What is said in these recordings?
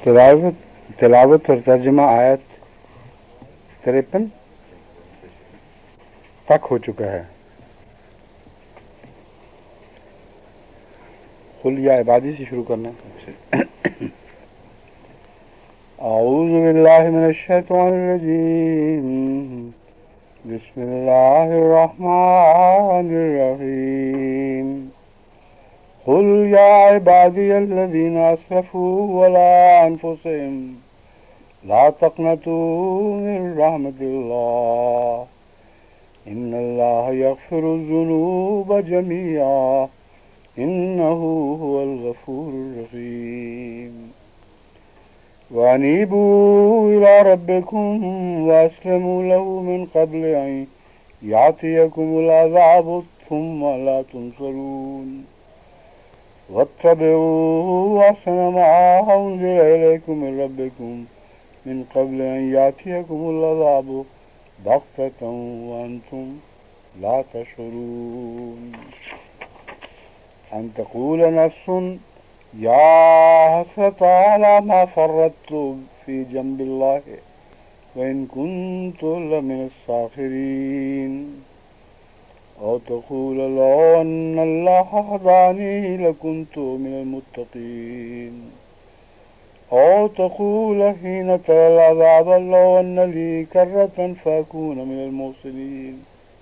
تلاوت اور ترجمہ آیت 53 تک ہو چکا ہے. قل یا عبادی سے شروع کرنا ہے. اعوذ باللہ من الشیطان الرجیم. بسم اللہ الرحمن الرحیم. قل یا عبادی الذین اسرفوا علی انفسهم لا تقنطوا من رحمت اللہ ان اللہ یغفر الذنوب جميعا انه هو الغفور الرحیم. وانیبوا الی ربکم واسلموا له من قبل ان یاتیکم العذاب ثم لا تنصرون. واتبعوا احسن ما انزل الیکم من ربکم من قبل ان یاتیکم العذاب بغتة وانتم لا تشعرون. ان تقول نفس یا حسرة على ما فرطت في جنب الله وإن كنت لمن الساخرين. أو تقول لو أن الله هداني لكنت من المتقين. أو تقول حين ترى العذاب لو أن لي كرة فأكون من المحسنين.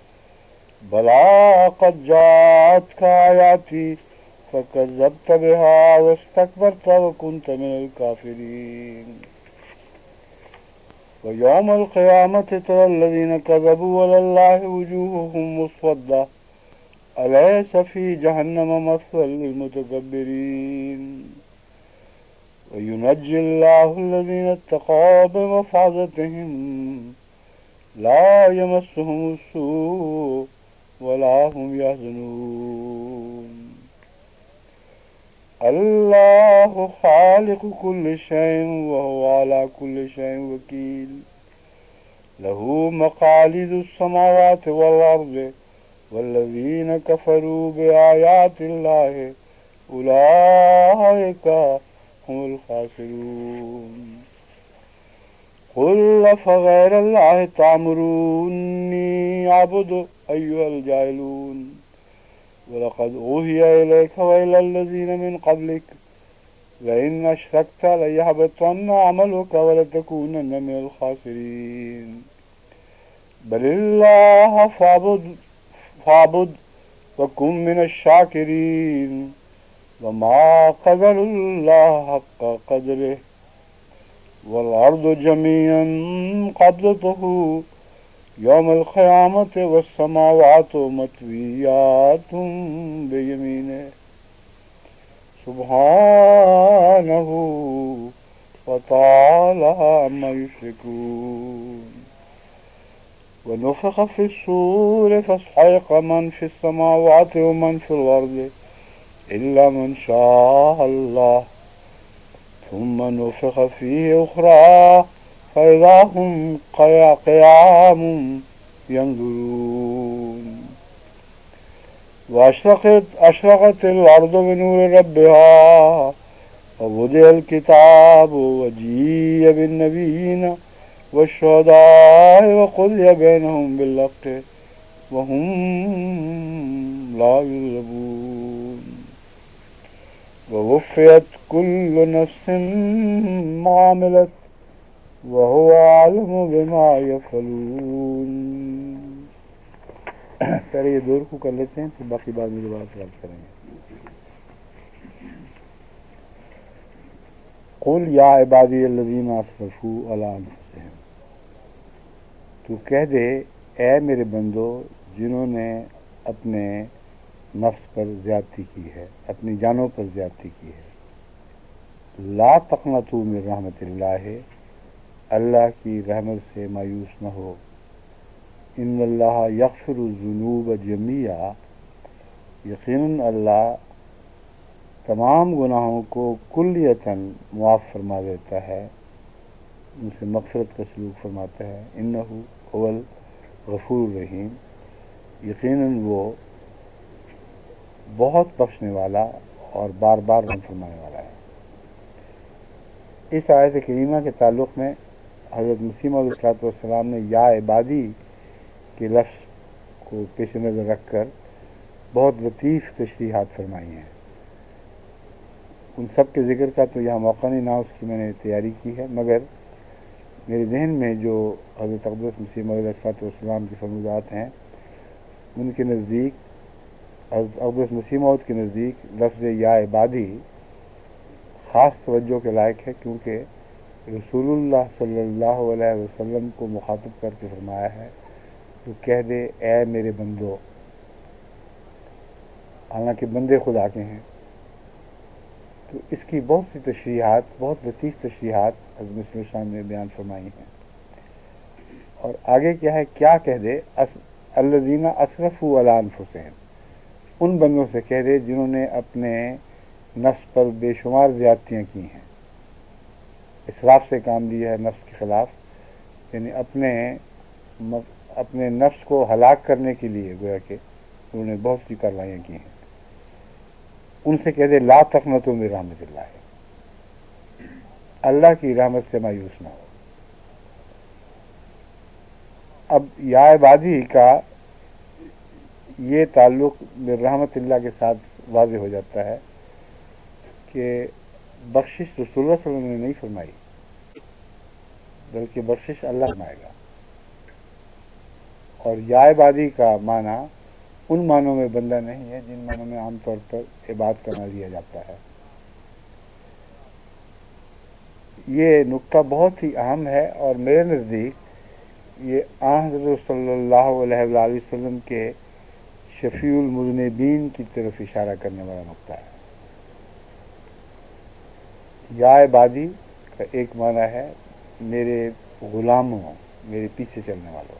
بلى قد جاءتك آياتي فكذبت بها واستكبرت وكنت من الكافرين. ويوم القيامة ترى الذين كذبوا على الله وجوههم مسودة أليس في جهنم مثوى للمتكبرين. وينجي الله الذين اتقوا بمفازتهم لا يمسهم السوء ولا هم يحزنون. الله خالق كل شيء وهو على كل شيء وكيل. له مقاليد السماوات والأرض والذين كفروا بآيات الله أولئك هم الخاسرون. قل أفغير الله تأمروني أعبد أيها الجاهلون. ولقد أوحي إليك وإلى الذين من قبلك لئن أشركت ليحبطن عملك ولتكونن من الخاسرين. بل الله فاعبد وكن من الشاكرين. وما قدر الله حق قدره والأرض جميعا قبضته يوم القيامة والسماوات مطويات بيمينه سبحانه وتعالى عما يشركون. ونفخ في الصور فصعق من في السماوات ومن في الأرض إلا من شاء الله ثم نفخ فيه أخرى فإذا هم قيام ينظرون. وأشرقت الأرض بنور ربها ووضع الكتاب وجيء بالنبيين والشهداء وقضي بينهم بالحق وهم لا يظلمون. ووفيت كل نفس ما عملت وهو عالم بما يفعلون. پہلے یہ دور کو کر لیتے ہیں پھر باقی بعد میں دوبارہ سوال کریں گے. قل یا عبادی الذین اسرفوا علی انفسہم. تو کہہ دے اے میرے بندو جنہوں نے اپنے نفس پر زیادتی کی ہے، اپنی جانوں پر زیادتی کی ہے. لا تقنطوا من رحمت اللہ، اللہ کی رحمت سے مایوس نہ ہو. ان اللہ یغفر الذنوب جميعا، یقیناً اللہ تمام گناہوں کو کلیتاً معاف فرما دیتا ہے، ان سے مغفرت کا سلوک فرماتا ہے. انہ هو الغفور الرحیم، یقیناً وہ بہت بخشنے والا اور بار بار رحم فرمانے والا ہے. اس آیت کریمہ کے تعلق میں حضرت مسیح موعود والسلام نے یا عبادی کے لفظ کو پیش نظر رکھ کر بہت لطیف تشریحات فرمائی ہیں. ان سب کے ذکر کا تو یہاں موقع نہیں نہ اس کی میں نے تیاری کی ہے، مگر میرے ذہن میں جو حضرت اقدس مسیح موعود والسلام کی فرمودات ہیں ان کے نزدیک، حضرت اقدس مسیح موعود کے نزدیک لفظ یا عبادی خاص توجہ کے لائق ہے، کیونکہ رسول اللہ صلی اللہ علیہ وسلم کو مخاطب کر کے فرمایا ہے تو کہہ دے اے میرے بندو، حالانکہ بندے خدا کے ہیں. تو اس کی بہت سی تشریحات، بہت لطیف تشریحات حضرت مسیح السلام نے بیان فرمائی ہیں. اور آگے کیا ہے، کیا کہہ دے الذین اسرفوا علی انفسہم، ان بندوں سے کہہ دے جنہوں نے اپنے نفس پر بے شمار زیادتیاں کی ہیں. اسراف سے کام لیا ہے نفس کے خلاف، یعنی اپنے نفس کو ہلاک کرنے کے لیے گویا کہ انہوں نے بہت سی کاروائیاں کی ہیں. ان سے کہہ دے لا تقنطوا من رحمت اللہ، اللہ کی رحمت سے مایوس نہ ہو. اب یا عبادی کا یہ تعلق رحمت اللہ کے ساتھ واضح ہو جاتا ہے کہ بخشش رسول اللہ صلی اللہ علیہ وسلم نے نہیں فرمائی، بلکہ بخشش اللہ فرمائے گا. اور یا عبادی کا معنی ان معنوں میں بندہ نہیں ہے جن معنوں میں عام طور پر عباد کا معنی لیا جاتا ہے. یہ نقطہ بہت ہی اہم ہے اور میرے نزدیک یہ حضرت صلی اللہ علیہ وآلہ وسلم کے شفیع المذنبین کی طرف اشارہ کرنے والا نقطہ ہے. یا عبادی کا ایک معنی ہے میرے غلاموں، میرے پیچھے چلنے والوں.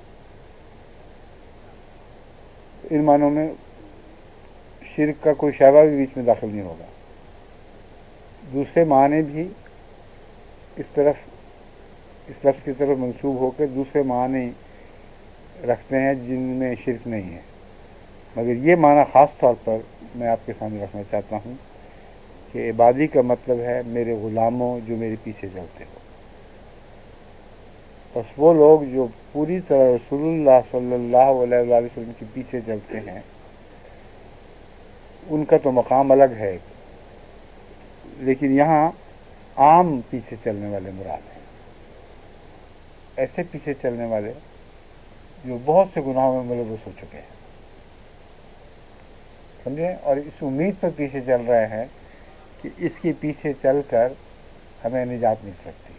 ان معنوں میں شرک کا کوئی شائبہ بھی بیچ میں داخل نہیں ہوگا. دوسرے معنی بھی اس لفظ کی طرف منسوب ہو کے دوسرے معنی رکھتے ہیں جن میں شرک نہیں ہے، مگر یہ معنی خاص طور پر میں آپ کے سامنے رکھنا چاہتا ہوں کہ عبادی کا مطلب ہے میرے غلاموں جو میرے پیچھے چلتے ہو. بس وہ لوگ جو پوری طرح رسول اللہ صلی اللہ علیہ وآلہ وسلم کے پیچھے چلتے ہیں ان کا تو مقام الگ ہے، لیکن یہاں عام پیچھے چلنے والے مراد ہیں. ایسے پیچھے چلنے والے جو بہت سے گناہوں میں ملوث ہو چکے ہیں، سمجھے، اور اس امید پر پیچھے چل رہے ہیں کہ اس کے پیچھے چل کر ہمیں نجات مل سکتی ہے.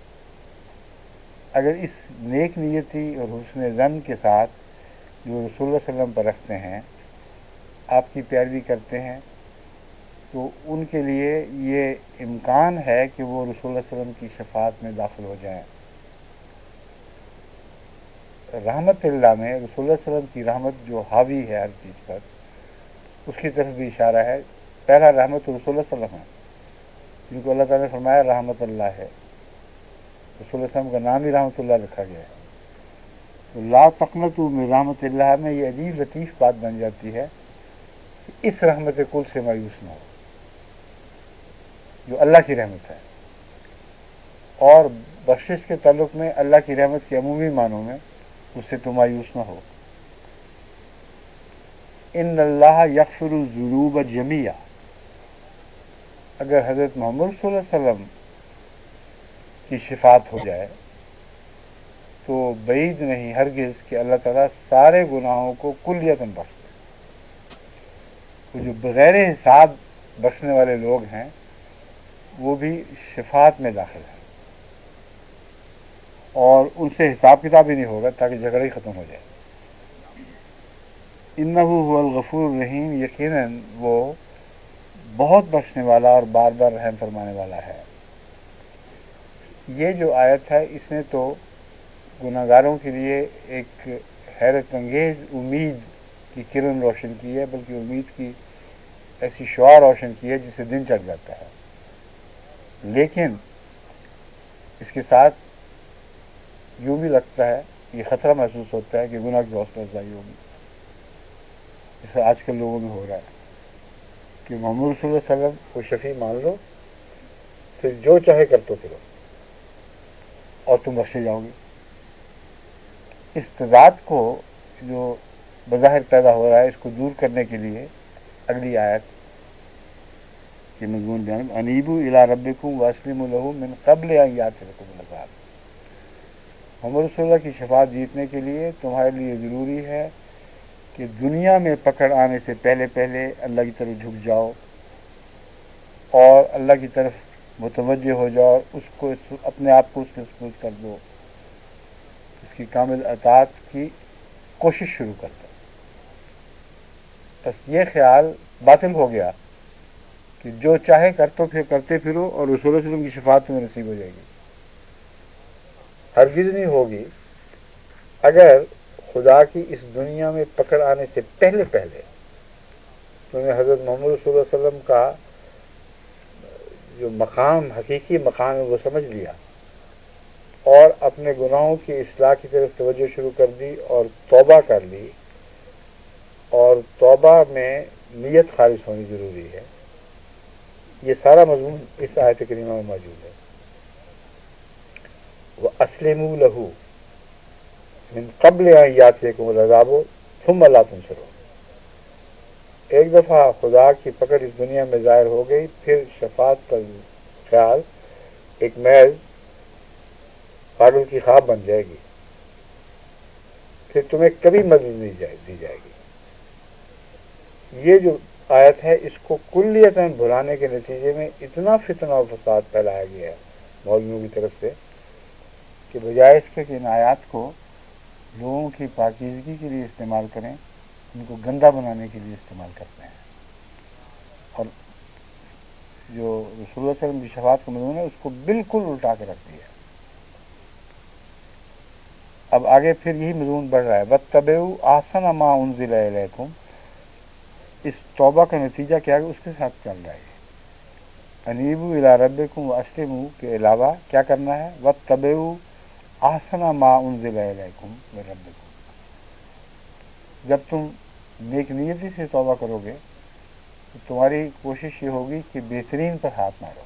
اگر اس نیک نیتی اور حسن ظن کے ساتھ جو رسول اللہ صلی اللہ علیہ وسلم پر رکھتے ہیں، آپ کی پیروی کرتے ہیں، تو ان کے لیے یہ امکان ہے کہ وہ رسول اللہ صلی اللہ علیہ وسلم کی شفاعت میں داخل ہو جائیں. رحمت اللہ میں رسول اللہ صلی اللہ علیہ وسلم کی رحمت جو حاوی ہے ہر چیز پر، اس کی طرف بھی اشارہ ہے. پہلا رحمت رسول اللہ صلی اللہ علیہ وسلم، جن کو اللہ تعالیٰ نے فرمایا رحمت اللہ ہے، رسول اللہ صلی اللہ علیہ وسلم کا نام ہی رحمت اللہ رکھا گیا ہے. تو لا تقنطوا من رحمت اللہ میں یہ عجیب لطیف بات بن جاتی ہے کہ اس رحمت کل سے مایوس نہ ہو جو اللہ کی رحمت ہے. اور بخشش کے تعلق میں اللہ کی رحمت کے عمومی معنوں میں اس سے تو مایوس نہ ہو. ان اللہ یغفر الذنوب جمیعا، اگر حضرت محمد صلی اللہ علیہ وسلم کی شفاعت ہو جائے تو بعید نہیں ہرگز کہ اللہ تعالیٰ سارے گناہوں کو کلیتاً بخش دے. تو جو بغیر حساب بخشنے والے لوگ ہیں وہ بھی شفاعت میں داخل ہیں، اور ان سے حساب کتاب ہی نہیں ہوگا تاکہ جھگڑا ہی ختم ہو جائے. انہ هو الغفور الرحیم، یقیناً وہ بہت بخشنے والا اور بار بار رحم فرمانے والا ہے. یہ جو آیت ہے اس نے تو گناہگاروں کے لیے ایک حیرت انگیز امید کی کرن روشن کی ہے، بلکہ امید کی ایسی شعاع روشن کی ہے جس سے دن چڑھ جاتا ہے. لیکن اس کے ساتھ یوں بھی لگتا ہے، یہ خطرہ محسوس ہوتا ہے کہ گناہ کی حوصلہ افزائی ہوگی، جیسے آج کل لوگوں میں ہو رہا ہے کہ محمد صلی اللہ علیہ وسلم کو شفیع مان لو، پھر جو چاہے کر تو پھرو. اور تم بخشے جاؤ گے. اس تضاد کو جو بظاہر پیدا ہو رہا ہے اس کو دور کرنے کے لیے اگلی آیت کے مضمون بیان انیبوا الی ربکم واسلموا لہ من قبل ان یاتیکم العذاب. محمد رسول اللہ کی شفاعت جیتنے کے لیے تمہارے لیے ضروری ہے کہ دنیا میں پکڑ آنے سے پہلے پہلے اللہ کی طرف جھک جاؤ اور اللہ کی طرف متوجہ ہو جاؤ اور اس کو اپنے آپ کو اس میں سپرد کر دو, اس کی کامل اطاعت کی کوشش شروع کر دو. بس یہ خیال باطل ہو گیا کہ جو چاہے کرتے پھرو اور رسول اللہ صلی اللہ علیہ وسلم کی شفاعت تمہیں نصیب ہو جائے گی. ہرگز نہیں ہوگی اگر خدا کی اس دنیا میں پکڑ آنے سے پہلے پہلے تم نے حضرت محمد صلی اللہ علیہ وسلم کا جو مقام حقیقی مقام ہے وہ سمجھ لیا اور اپنے گناہوں کی اصلاح کی طرف توجہ شروع کر دی اور توبہ کر لی, اور توبہ میں نیت خالص ہونی ضروری ہے. یہ سارا مضمون اس آیت کریمہ میں موجود ہے. وَأَسْلِمُوا لَهُ من قبل ان یاتیکم العذاب ثم لا تنصرون. ایک دفعہ خدا کی پکڑ اس دنیا میں ظاہر ہو گئی, پھر شفاعت کا خیال ایک محض پاگل کی خواب بن جائے گی, پھر تمہیں کبھی مدد نہیں دی جائے گی. یہ جو آیت ہے اس کو کلیتاً بھلانے کے نتیجے میں اتنا فتنہ و فساد پھیلایا گیا ہے مولویوں کی طرف سے کہ بجائے اس کے کہ ان آیات کو لوگوں کی پاکیزگی کے لیے استعمال کریں, ان کو گندا بنانے کے لیے استعمال کرتے ہیں. اور جو رسول اللہ صلی اللہ علیہ وسلم کی شفاعت کا مضمون ہے اس کو بالکل الٹا کے رکھ دیا. اب آگے پھر یہی مضمون بڑھ رہا ہے وَاتَّبِعُوا أَحْسَنَ مَا أُنزِلَ إِلَيْكُمْ. اس توبہ کا نتیجہ کیا ہے اس کے ساتھ چل رہا ہے. انیبوا الی ربکم واسلموا کے علاوہ کیا کرنا ہے واتبعوا احسن ما انزل الیکم من ربکم. جب تم نیک نیتی سے توبہ کرو گے تو تمہاری کوشش یہ ہوگی کہ بہترین پر ہاتھ مارو,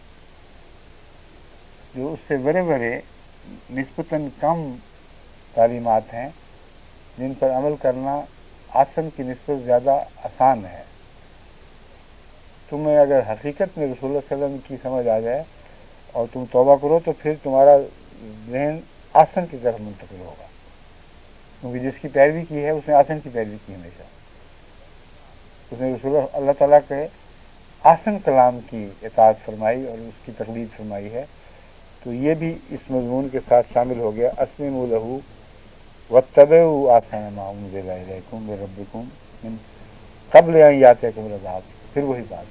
جو اس سے بڑے بڑے نسبتاً کم تعلیمات ہیں جن پر عمل کرنا آسن کی نسبت زیادہ آسان ہے. تمہیں اگر حقیقت میں رسول اللہ صلی اللہ علیہ وسلم کی سمجھ آ جائے اور تم توبہ کرو تو پھر تمہارا ذہن آسن کی طرف منتقل ہوگا, کیونکہ جس کی پیروی کی ہے اس نے آسن کی پیروی کی ہمیشہ. اس نے رسول اللہ تعالیٰ کے آسن کلام کی اطاعت فرمائی اور اس کی تقلید فرمائی ہے. تو یہ بھی اس مضمون کے ساتھ شامل ہو گیا اسلموا لہ واتبعوا احسن ما انزل الیکم من ربکم من قبل ان یاتیکم العذاب. پھر وہی بات,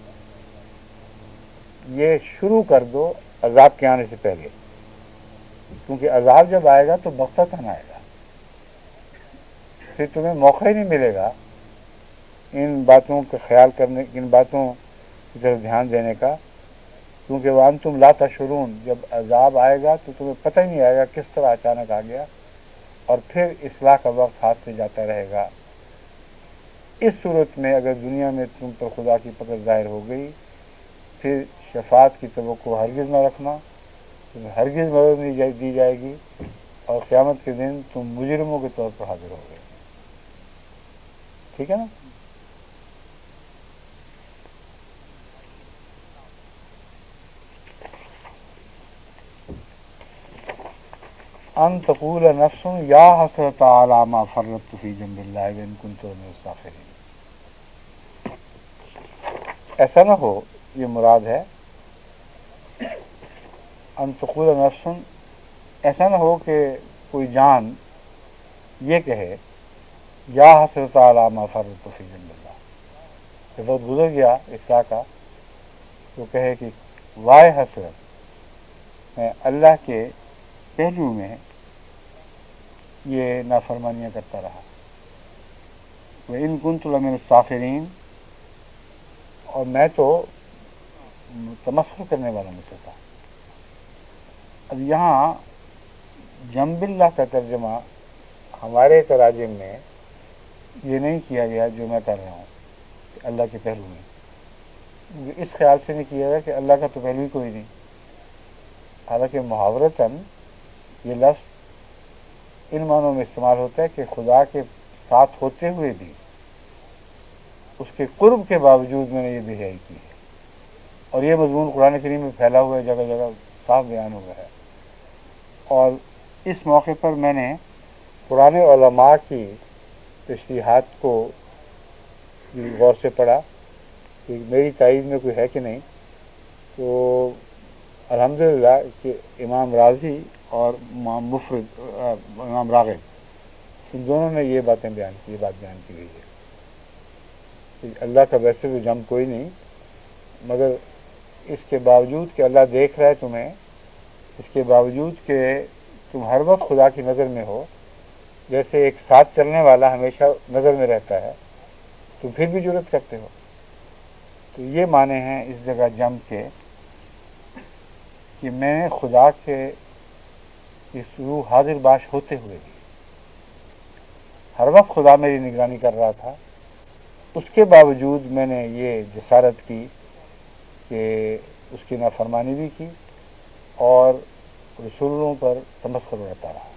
یہ شروع کر دو عذاب کے آنے سے پہلے, کیونکہ عذاب جب آئے گا تو بغتتاً آئے گا, پھر تمہیں موقع ہی نہیں ملے گا ان باتوں کا خیال کرنے, ان باتوں کی طرف دھیان دینے کا, کیونکہ وانتم لا تشعرون. جب عذاب آئے گا تو تمہیں پتہ ہی نہیں آئے گا کس طرح اچانک آ گیا, اور پھر اصلاح کا وقت ہاتھ سے جاتا رہے گا. اس صورت میں اگر دنیا میں تم پر خدا کی پکڑ ظاہر ہو گئی پھر شفاعت کی توقع ہرگز نہ رکھنا, تمہیں ہرگز مدد نہیں دی جائے گی, اور قیامت کے دن تم مجرموں کے طور پر حاضر ہو گئے. ٹھیک ہے نا؟ ان تقول نفس یا حسرت علی ما فرطت فی جنب اللہ وان کنت من الساخرین. ایسا نہ ہو, یہ مراد ہے ان تقول نفس, ایسا نہ ہو کہ کوئی جان یہ کہے یا حسرت علی ما فرطت فی جنب اللہ, جب وقت گزر گیا اصلاح کا تو کہے کہ وائے حسرت میں اللہ کے پہلو میں یہ نافرمانیاں کرتا رہا. وَإِن كُنتُ لَمِنَ السَّاخِرِينَ, اور میں تو تمسخر کرنے والا میں سے تھا. اب یہاں جنب اللہ کا ترجمہ ہمارے تراجم میں یہ نہیں کیا گیا جو میں کر رہا ہوں کہ اللہ کے پہلو میں, اس خیال سے نہیں کیا گیا کہ اللہ کا تو پہلو ہی کوئی نہیں. حالانکہ محاورتاً یہ لفظ ان معنوں میں استعمال ہوتا ہے کہ خدا کے ساتھ ہوتے ہوئے بھی اس کے قرب کے باوجود میں نے یہ بے حیائی کی ہے، اور یہ مضمون قرآن کریم میں پھیلا ہوا ہے، جگہ جگہ صاف بیان ہوا ہے۔ اور اس موقع پر میں نے پرانے علماء کی تشریحات کو غور سے پڑھا کہ میری تائید میں کوئی ہے کہ نہیں، تو الحمدللہ کہ امام راضی اور امام راغب ان دونوں نے یہ بات بیان کی گئی ہے کہ اللہ کا ویسے تو جم کوئی نہیں، مگر اس کے باوجود کہ اللہ دیکھ رہا ہے تمہیں، اس کے باوجود کہ تم ہر وقت خدا کی نظر میں ہو، جیسے ایک ساتھ چلنے والا ہمیشہ نظر میں رہتا ہے، تم پھر بھی جرأت کرتے ہو۔ تو یہ معنی ہیں اس جگہ جم کے کہ میں خدا کے اس روح حاضر باش ہوتے ہوئے بھی ہر وقت خدا میری نگرانی کر رہا تھا، اس کے باوجود میں نے یہ جسارت کی کہ اس کی نافرمانی بھی کی اور رسولوں پر تمسخر رہتا رہا۔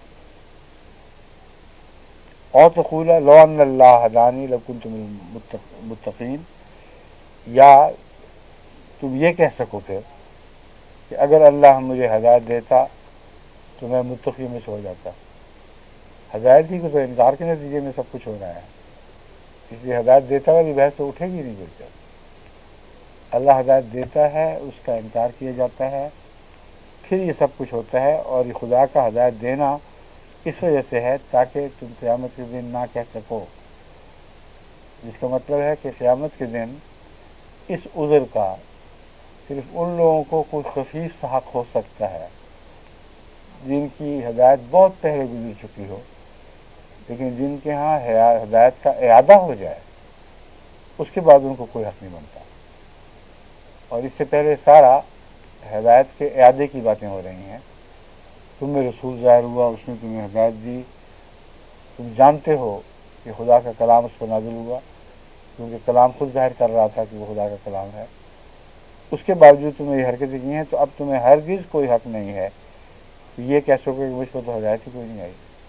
اور تقول لو ان اللہ ہدانی لکنت من المتقین، یا تم یہ کہہ سکو پھر کہ اگر اللہ مجھے ہدایت دیتا تو میں متقی میں سے ہو جاتا۔ ہدایت ہی کو تو انکار کے نتیجے میں سب کچھ ہو رہا ہے، اس لیے ہدایت دیتا والی بحث تو اٹھے گی نہیں بالکل۔ اللہ ہدایت دیتا ہے، اس کا انکار کیا جاتا ہے، پھر یہ سب کچھ ہوتا ہے، اور یہ خدا کا ہدایت دینا اس وجہ سے ہے تاکہ تم قیامت کے دن نہ کہہ سکو، جس کا مطلب ہے کہ قیامت کے دن اس عذر کا صرف ان لوگوں کو کوئی خفیف سا حق ہو سکتا ہے جن کی ہدایت بہت پہلے گزر چکی ہو، لیکن جن کے ہاں ہدایت کا اعادہ ہو جائے اس کے بعد ان کو کوئی حق نہیں بنتا۔ اور اس سے پہلے سارا ہدایت کے اعادے کی باتیں ہو رہی ہیں۔ تم میں رسول ظاہر ہوا، اس نے تمہیں ہدایت دی، تم جانتے ہو کہ خدا کا کلام اس پر نازل ہوا، کیونکہ کلام خود ظاہر کر رہا تھا کہ وہ خدا کا کلام ہے، اس کے باوجود تمہیں یہ حرکتیں کی ہیں، تو اب تمہیں ہرگز کوئی حق نہیں ہے کہ یہ کہہ سکو کہ مجھ پر تو ہدایت ہی کوئی نہیں آئی۔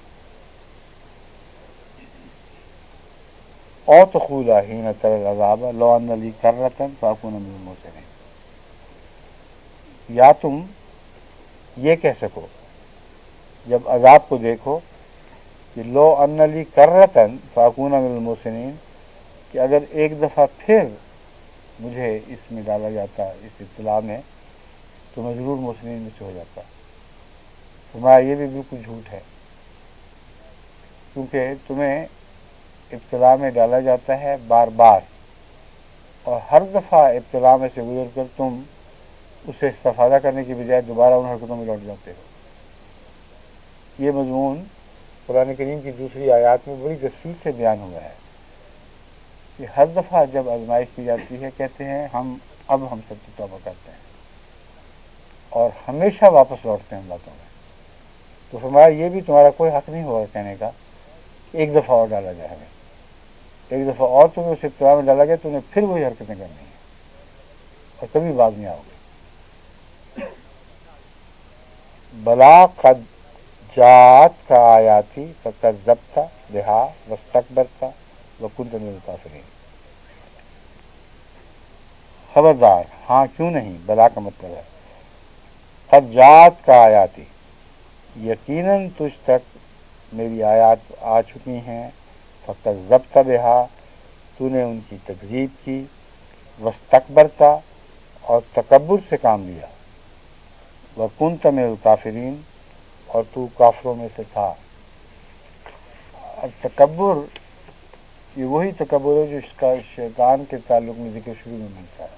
اور تقول حین تری العذاب لو ان لی کرۃ فاکون من المحسنین، یا تم یہ کہہ سکو جب عذاب کو دیکھو کہ لو ان لی کرۃ فاکون من المحسنین، کہ اگر ایک دفعہ پھر مجھے اس میں ڈالا جاتا، اس ابتلا میں، تو میں ضرور محسنین میں سے ہو جاتا۔ تمہارا یہ بھی بالکل جھوٹ ہے، کیونکہ تمہیں ابتلا میں ڈالا جاتا ہے بار بار، اور ہر دفعہ ابتلا میں سے گزر کر تم اسے استفادہ کرنے کی بجائے دوبارہ ان حرکتوں میں لوٹ جاتے ہو۔ یہ مضمون قرآن کریم کی دوسری آیات میں بڑی تفصیل سے بیان ہوا ہے کہ ہر دفعہ جب آزمائش کی جاتی ہے کہتے ہیں ہم سب کی توبہ کرتے ہیں، اور ہمیشہ واپس لوٹتے ہیں ان باتوں میں۔ تو فرمایا یہ بھی تمہارا کوئی حق نہیں ہوگا کہنے کا کہ ایک دفعہ اور ڈالا جائے ہمیں، ایک دفعہ اور تمہیں اس ابتلا میں ڈالا گیا، تمہیں پھر وہی حرکتیں کرنی ہیں اور کبھی باز نہیں آؤ گے۔ بلا قد جات کا آیاتی فکذبت بہا واستکبرت وکنت من الکافرین، خبردار، ہاں کیوں نہیں، بلا کا مطلب ہے قد جات کا آیاتی، یقیناً تجھ تک میری آیات آ چکی ہیں، فکذبت بہا، تو نے ان کی تکذیب کی، واستکبرت، اور تکبر سے کام لیا، وکنت من الکافرین، اور تو کافروں میں سے تھا۔ تکبر یہ وہی تکبر ہے جو اس کا شیطان کے تعلق میں ذکر شروع میں ملتا ہے۔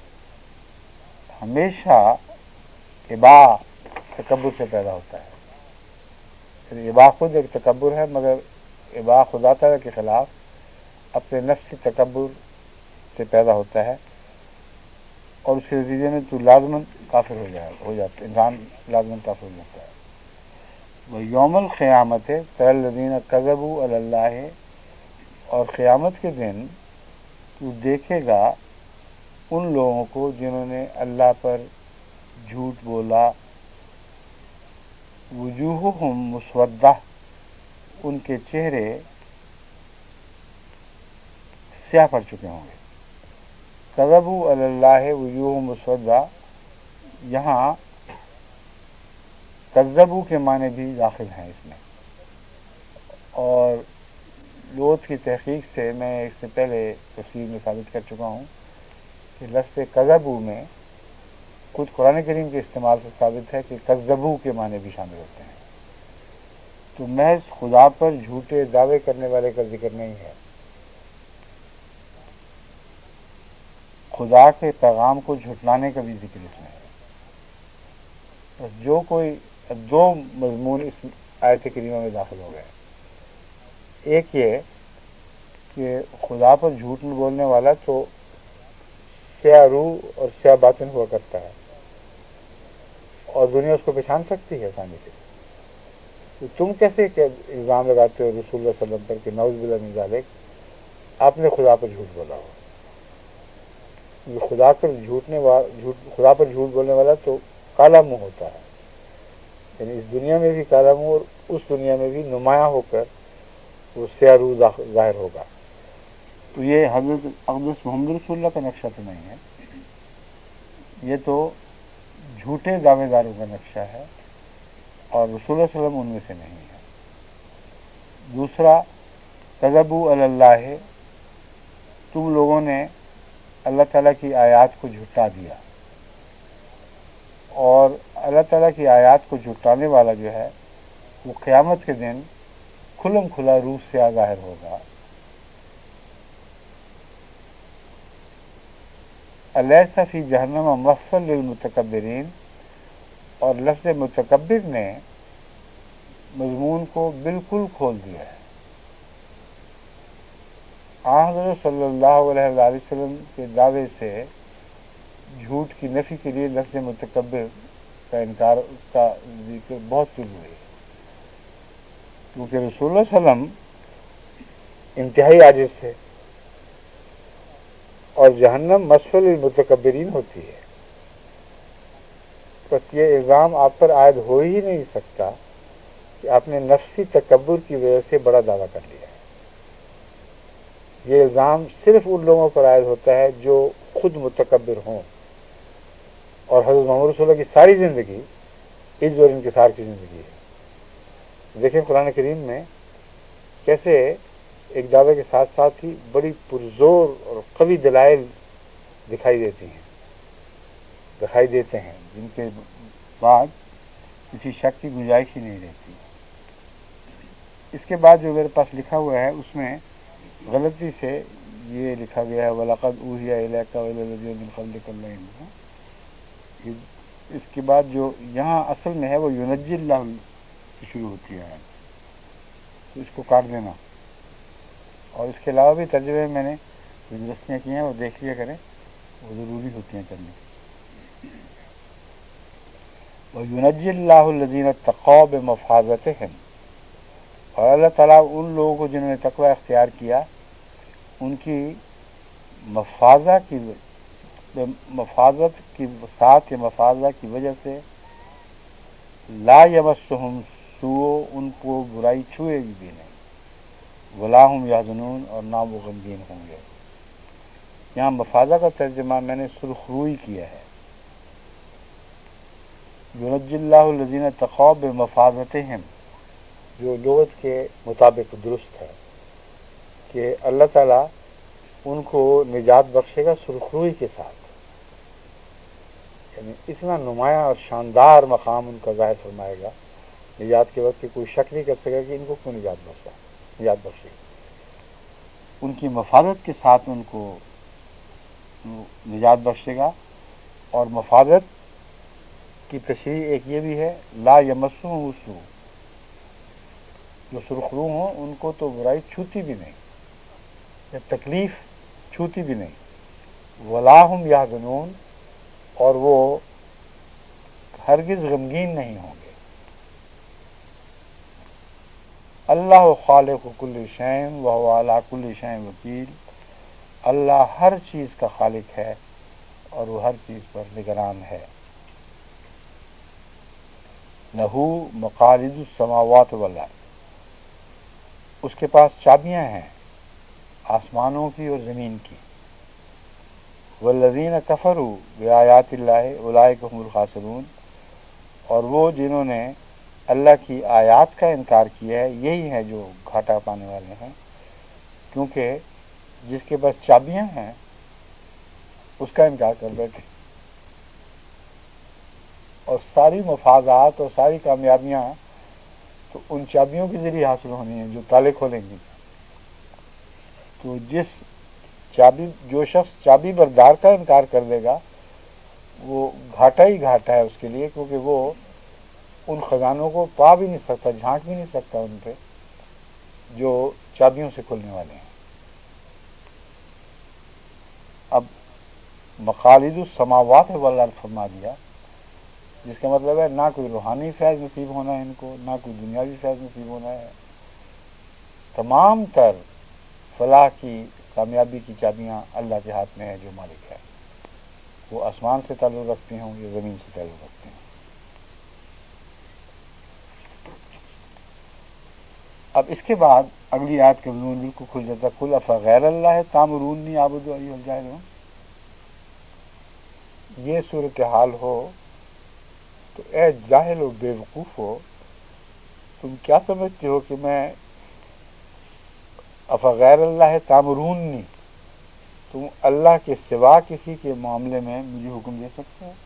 ہمیشہ ابا تکبر سے پیدا ہوتا ہے، ابا خود ایک تکبر ہے، مگر ابا خدا تعالیٰ کے خلاف اپنے نفسی تکبر سے پیدا ہوتا ہے، اور اس کے نتیجے میں تو لازماً کافر ہو جاتا ہے، انسان لازماً کافر ہو جاتا ہے۔ وہ یوم القیامت تری الذین کذبوا علی اللہ، اور قیامت کے دن تو دیکھے گا ان لوگوں کو جنہوں نے اللہ پر جھوٹ بولا، وجوہہم مسودہ، ان کے چہرے سیاہ پڑ چکے ہوں گے. کذبوا علی اللہ وجوہ مسودہ، یہاں کذبوا کے معنی بھی داخل ہیں اس میں. اور لوط کی تحقیق سے میں اس سے پہلے تفسیر میں ثابت کر چکا ہوں کہ لفظ کذبوا میں خود قرآن کریم کے استعمال سے ثابت ہے کہ کذبوا کے معنی بھی شامل ہوتے ہیں. تو محض خدا پر جھوٹے دعوے کرنے والے کا ذکر نہیں ہے، خدا کے پیغام کو جھٹلانے کا بھی ذکر اس میں ہے. بس جو کوئی دو مضمون اس آیت کریمہ میں داخل ہو گئے. ایک یہ کہ خدا پر جھوٹ بولنے والا تو سیاہ روح اور سیاہ باطن ہوا کرتا ہے اور دنیا اس کو پہچان سکتی ہے آسانی سے. تو تم کیسے الزام لگاتے ہو رسول اللہ صلی اللہ علیہ وسلم پر کہ نعوذ باللہ من ذالک آپ نے خدا پر جھوٹ بولا ہو؟ خدا پر جھوٹ بولنے والا تو کالا منہ ہوتا ہے، یعنی اس دنیا میں بھی کالا منہ اور اس دنیا میں بھی نمایاں ہو کر وہ سیاہ روح ظاہر ہوگا. تو یہ حضرت اقدس محمد رسول اللہ کا نقشہ تو نہیں ہے، یہ تو جھوٹے دعوے داروں کا نقشہ ہے اور رسول اللہ صلی اللہ علیہ وسلم ان میں سے نہیں ہے. دوسرا، کذبوا علی اللہ، تم لوگوں نے اللہ تعالیٰ کی آیات کو جھٹلا دیا، اور اللہ تعالیٰ کی آیات کو جھٹلانے والا جو ہے وہ قیامت کے دن کھلم کھلا روح سے ظاہر ہوگا. الیس فی جہنم مثوی للمتکبرین، اور لفظ متکبر نے مضمون کو بالکل کھول دیا ہے. حضرت صلی اللہ علیہ وسلم کے دعوے سے جھوٹ کی نفی کے لیے لفظ متکبر کا انکار کا ذکر بہت ضروری ہے، کیونکہ رسول اللہ صلی اللہ علیہ وسلم انتہائی عاجز تھے اور جہنم مثوی للمتکبرین ہوتی ہے. بس یہ الزام آپ پر عائد ہو ہی نہیں سکتا کہ آپ نے نفسی تکبر کی وجہ سے بڑا دعویٰ کر لیا ہے. یہ الزام صرف ان لوگوں پر عائد ہوتا ہے جو خود متکبر ہوں، اور حضرت محمد رسول اللہ کی ساری زندگی عز اور انکسار کی زندگی ہے. دیکھیں قرآن کریم میں کیسے ایک دعوے کے ساتھ ساتھ ہی بڑی پرزور اور قوی دلائل دکھائی دیتے ہیں جن کے بعد کسی شک کی گنجائش ہی نہیں رہتی. اس کے بعد جو میرے پاس لکھا ہوا ہے اس میں غلطی سے یہ لکھا گیا ہے وَلَقَدْ أُوحِيَ إِلَيْكَ وَإِلَى الَّذِينَ مِن قَبْلِكَ لَئِن. اس کے بعد جو یہاں اصل میں ہے وہ يُنَجِّي اللَّهُ شروع ہوتی ہے، تو اس کو کاٹ دینا. اور اس کے علاوہ بھی ترجمے میں نے جو درستیاں کی ہیں وہ دیکھ لیا کریں، وہ ضروری ہوتی ہیں کرنی. وَيُنَجِّي اللَّهُ الَّذِينَ اتَّقَوْا بِمَفَازَتِهِمْ، اور اللہ تعالیٰ ان لوگوں کو جنہوں نے تقوی اختیار کیا ان کی مفازت کی ساتھ یا مفازہ کی وجہ سے لا یمسہم سوء، ان کو برائی چھوئے گی بھی نہیں، ولا ہم یحزنون، اور نہ وہ غمگین ہوں گے. یہاں مفازہ کا ترجمہ میں نے سرخ روئی کیا ہے. یُنَجِّي اللَّهُ الَّذِينَ اتَّقَوْا بِمَفَازَتِهِمْ جو لغت کے مطابق درست ہے کہ اللہ تعالیٰ ان کو نجات بخشے گا سرخ روئی کے ساتھ، یعنی اتنا نمایاں اور شاندار مقام ان کا ظاہر فرمائے گا نجات کے وقت کہ کوئی شک نہیں کر سکے کہ ان کو کیوں نجات بخشے گی. ان کی مفادت کے ساتھ ان کو نجات بخشے گا. اور مفادت کی تشریح ایک یہ بھی ہے لا یمسہم السوء، جو سرخ روح ہوں ان کو تو برائی چھوتی بھی نہیں یا تکلیف چھوتی بھی نہیں، ولا ہم یحزنون، اور وہ ہرگز غمگین نہیں ہوں گے. اللہ خالق کل شیء وہو علی کل شیء وکیل، اللہ ہر چیز کا خالق ہے اور وہ ہر چیز پر نگران ہے. لہو مقالد السماوات والارض، اس کے پاس چابیاں ہیں آسمانوں کی اور زمین کی. والذین کفروا بآیات اللہ اولئک هم الخاسرون، اور وہ جنہوں نے اللہ کی آیات کا انکار کیا ہے یہی ہیں جو گھاٹا پانے والے ہیں، کیونکہ جس کے پاس چابیاں ہیں اس کا انکار کر بیٹھے، اور ساری مفاذات اور ساری کامیابیاں تو ان چابیوں کے ذریعے حاصل ہونی ہیں جو تالے کھولیں گی. تو جو شخص چابی بردار کا انکار کر دے گا وہ گھاٹا ہی گھاٹا ہے اس کے لیے، کیونکہ وہ ان خزانوں کو پا بھی نہیں سکتا، جھانک بھی نہیں سکتا ان پہ جو چابیوں سے کھلنے والے ہیں. اب مخالد السماوات والارض فرما دیا، جس کا مطلب ہے نہ کوئی روحانی فیض نصیب ہونا ہے ان کو، نہ کوئی دنیاوی فیض نصیب ہونا ہے. تمام تر فلاح کی کامیابی کی چابیاں اللہ کے ہاتھ میں ہے جو مالک ہے، وہ آسمان سے تعلق رکھتے ہوں یا زمین سے تعلق رکھتے ہیں. اب اس کے بعد اگلی آیت کا مضمون بالکل کھل جاتا ہے، قل افغیر اللہ تامرونی اعبد ایھا الجاہلون. یہ صورتحال ہو تو اے جاہل و بے وقوف ہو، تم کیا سمجھتے ہو کہ میں افغیر اللہ تامرونی، تم اللہ کے سوا کسی کے معاملے میں مجھے حکم دے سکتے ہو؟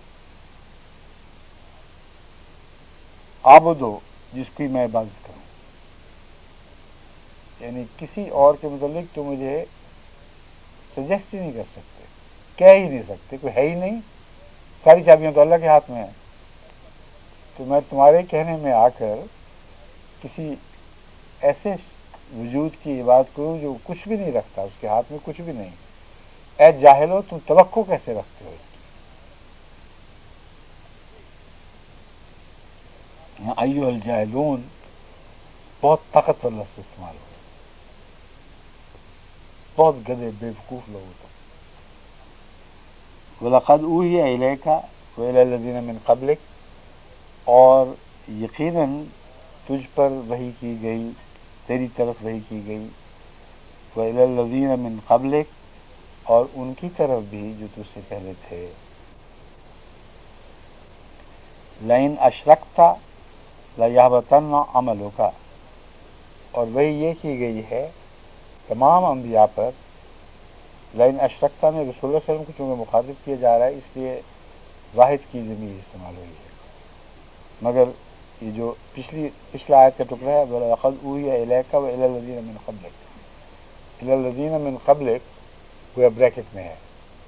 عابدو، جس کی میں عبادت کروں، یعنی کسی اور کے متعلق تو مجھے سجیسٹ ہی نہیں کر سکتے، کہہ ہی نہیں سکتے، کوئی ہے ہی نہیں، ساری چابیاں تو اللہ کے ہاتھ میں ہیں. تو میں تمہارے کہنے میں آ کر کسی ایسے وجود کی عبادت کروں جو کچھ بھی نہیں رکھتا، اس کے ہاتھ میں کچھ بھی نہیں. اے جاہلو، تم توقع کیسے رکھتے ہو اس کی؟ یہاں ایھا الجاہلون بہت طاقتور لفظ استعمال ہو، بہت گدے بیوقوف لوگوں کو. وَلَقَدْ أُوحِيَ إِلَيْكَ وَإِلَى الَّذِينَ مِن قَبْلِكَ، اور یقیناً تجھ پر وحی کی گئی، تیری طرف وحی کی گئی، وَإِلَى الَّذِينَ مِن قَبْلِكَ، اور ان کی طرف بھی جو تجھ سے پہلے تھے. لَئِنْ أَشْرَكْتَ لَيَحْبَطَنَّ عَمَلُكَ، اور وہی یہ کی گئی ہے تمام انبیاء پر. لَئِنْ أَشْرَكْتَ میں رسول اللہ صلی اللہ علیہ وسلم کو چونکہ مخاطب کیا جا رہا ہے اس لیے واحد کی ضمیر استعمال ہوئی ہے، مگر یہ جو پچھلا آیت کا ٹکڑا ہے وَلَقَدْ أُوحِيَ إِلَيْكَ وَإِلَى الَّذِينَ مِن قَبْلِكَ، إِلَى الَّذِينَ مِن قَبْلِكَ وہ بریکٹ میں ہے،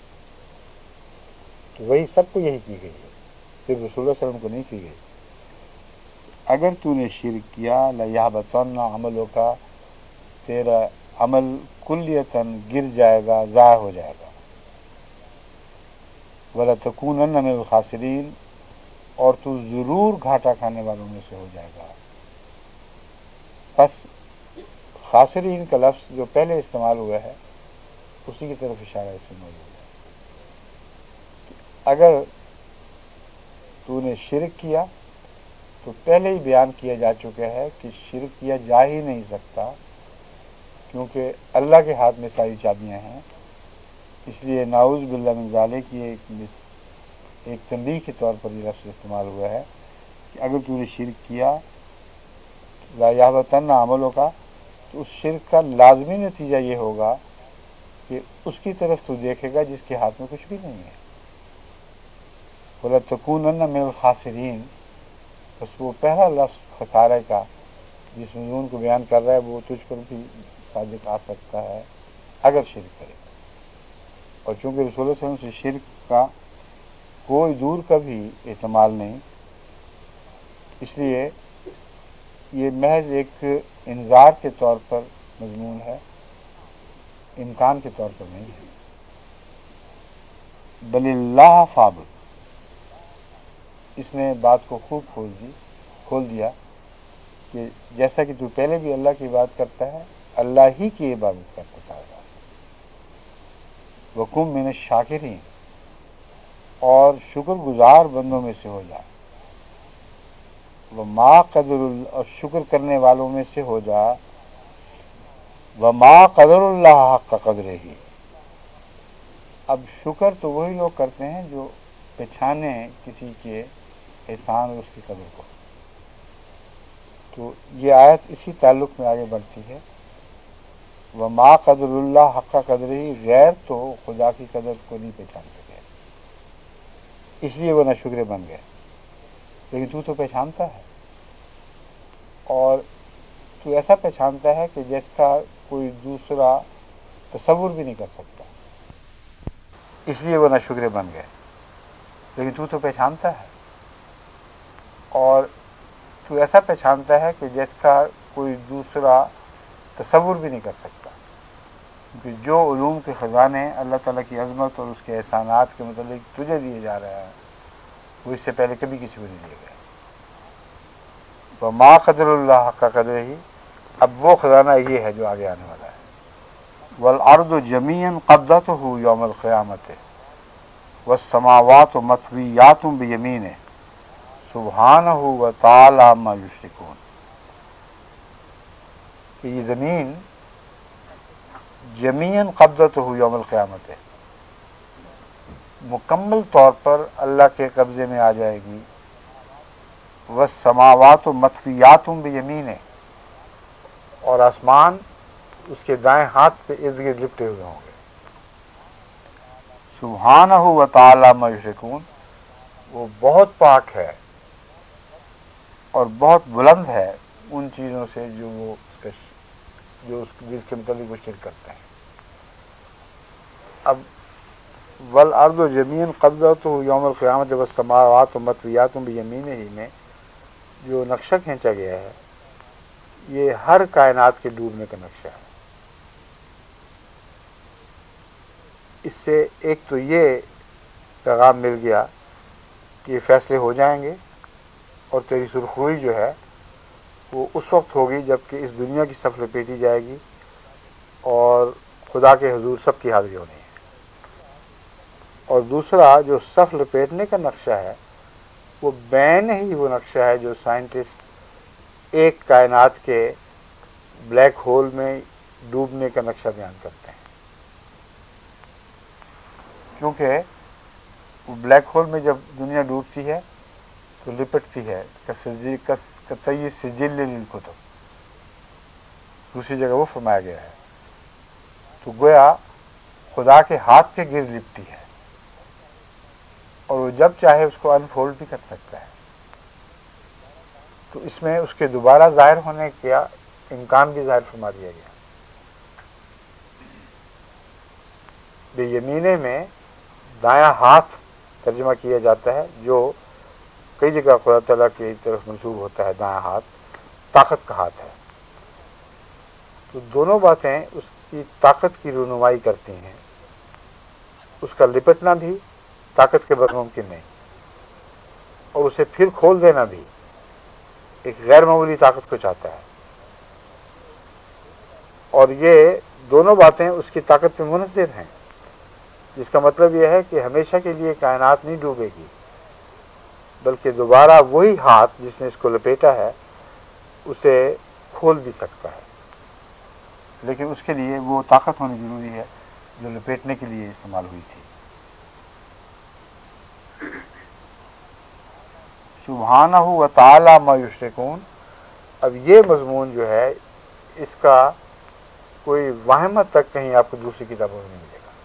تو وہی سب کو یہی کی گئی ہے، صرف رسول اللہ صلی اللہ علیہ وسلم کو نہیں کی گئی. اگر تو نے شرک کیا لَيَحْبَطَنَّ عَمَلُكَ، تیرا عمل کلیتاً گر جائے گا، ضائع ہو جائے گا. وَلَتَكُونَنَّ مِنَ الْخَاسِرِينَ، اور تو ضرور گھاٹا کھانے والوں میں سے ہو جائے گا. بس خاسرین کا لفظ جو پہلے استعمال ہوا ہے اسی کی طرف اشارہ اس میں موجود ہے. اگر تو نے شرک کیا تو پہلے ہی بیان کیا جا چکا ہے کہ شرک کیا جا ہی نہیں سکتا، کیونکہ اللہ کے ہاتھ میں ساری چابیاں ہیں. اس لیے نعوذ باللہ من ذالک کی ایک تنبیہ کے طور پر یہ لفظ استعمال ہوا ہے کہ اگر تو نے شرک کیا لا یحبطن عملک، تو اس شرک کا لازمی نتیجہ یہ ہوگا کہ اس کی طرف تو دیکھے گا جس کے ہاتھ میں کچھ بھی نہیں ہے. وَلَتَكُونَنَّ مِنَ الْخَاسِرِينَ، بس وہ پہلا لفظ خسارے کا جس مضمون کو بیان کر رہا ہے وہ تجھ پر بھی صادق آ سکتا ہے اگر شرک کرے. اور چونکہ رسول اللہ صلی اللہ علیہ وسلم سے شرک کا کوئی دور کا بھی احتمال نہیں، اس لیے یہ محض ایک انذار کے طور پر مضمون ہے، امکان کے طور پر نہیں ہے. بل اللہ فعبد، اس نے بات کو خوب کھول دیا کہ جیسا کہ تو پہلے بھی اللہ کی عبادت کرتا ہے، اللہ ہی کی عبادت کرتا تھا. وَکُن مِنَ الشَّاکِرِینَ، اور شکر گزار بندوں میں سے ہو جائے. وما قدر اور شکر کرنے والوں میں سے ہو جا وما قدر اللہ حق قدر ہی. اب شکر تو وہی لوگ کرتے ہیں جو پہچانے کسی کے احسان اور اس کی قدر کو. تو یہ آیت اسی تعلق میں آگے بڑھتی ہے. وما قدر اللہ حق قدر ہی، غیر تو خدا کی قدر کو نہیں پہچان سکے، اس لیے وہ ناشکرے بن گئے. لیکن تو پہچانتا ہے، اور تو ایسا پہچانتا ہے کہ جس کا کوئی دوسرا تصور بھی نہیں کر سکتا، اس لیے وہ ناشکرے بن گئے. لیکن تو پہچانتا ہے، اور تو ایسا پہچانتا ہے کہ جس کا کوئی دوسرا تصور بھی نہیں کر سکتا، کیونکہ جو علوم کے خزانے اللہ تعالیٰ کی عظمت اور اس کے احسانات کے متعلق تجھے دیے جا رہے ہیں وہ اس سے پہلے کبھی کسی کو نہیں دیے گئے. وما قدر اللہ حق قدر ہی، اب وہ خزانہ یہ ہے جو آگے آنے والا ہے. والارض جمیعا قبضتہ یوم القیامت والسماوات مطویات بیمینہ سبحانہ وتعالی عما یشرکون. کہ یہ زمین جمیعاً قبضتہ یوم القیامت ہے، مکمل طور پر اللہ کے قبضے میں آ جائے گی. والسماوات مطویات بیمینہ، اور آسمان اس کے دائیں ہاتھ پہ ارد گرد لپٹے ہوئے ہوں گے. سبحانہ وتعالی عما یشرکون، وہ بہت پاک ہے اور بہت بلند ہے ان چیزوں سے جو جس کے متعلق وہ شرک کرتے ہیں. اب والارض جمیعاً قبضتہ یوم القیامت والسماوات مطویات بیمینہ ہی میں جو نقشہ کھینچا گیا ہے یہ ہر کائنات کے ڈوبنے کا نقشہ ہے. اس سے ایک تو یہ پیغام مل گیا کہ یہ فیصلے ہو جائیں گے، اور تیری سرخروئی جو ہے وہ اس وقت ہوگی جب کہ اس دنیا کی صف لپیٹی جائے گی اور خدا کے حضور سب کی حاضری ہونی ہے. اور دوسرا جو صف لپیٹنے کا نقشہ ہے وہ بین ہی وہ نقشہ ہے جو سائنٹسٹ ایک کائنات کے بلیک ہول میں ڈوبنے کا نقشہ بیان کرتے ہیں. کیونکہ وہ بلیک ہول میں جب دنیا ڈوبتی ہے تو لپٹتی ہے کتئی سجل للکتب، دوسری جگہ وہ فرمایا گیا ہے. تو گویا خدا کے ہاتھ کے گرد لپٹی ہے، اور وہ جب چاہے اس کو انفولڈ بھی کر سکتا ہے. تو اس میں اس کے دوبارہ ظاہر ہونے کا امکان بھی ظاہر فرما دیا گیا. بے یمینے میں دایاں ہاتھ ترجمہ کیا جاتا ہے، جو کئی جگہ خدا تعالیٰ کی طرف منسوب ہوتا ہے. دایاں ہاتھ طاقت کا ہاتھ ہے. تو دونوں باتیں اس کی طاقت کی رونمائی کرتی ہیں. اس کا لپٹنا بھی طاقت کے بغیر ممکن نہیں، اور اسے پھر کھول دینا بھی ایک غیر معمولی طاقت کو چاہتا ہے. اور یہ دونوں باتیں اس کی طاقت پہ منحصر ہیں، جس کا مطلب یہ ہے کہ ہمیشہ کے لیے کائنات نہیں ڈوبے گی، بلکہ دوبارہ وہی ہاتھ جس نے اس کو لپیٹا ہے اسے کھول بھی سکتا ہے. لیکن اس کے لیے وہ طاقت ہونی ضروری ہے جو لپیٹنے کے لیے استعمال ہوئی تھی. سبحانہ وتعالی عما یشرکون. اب یہ مضمون جو ہے اس کا کوئی واہمت تک کہیں آپ کو دوسری کتابوں میں نہیں ملے گا.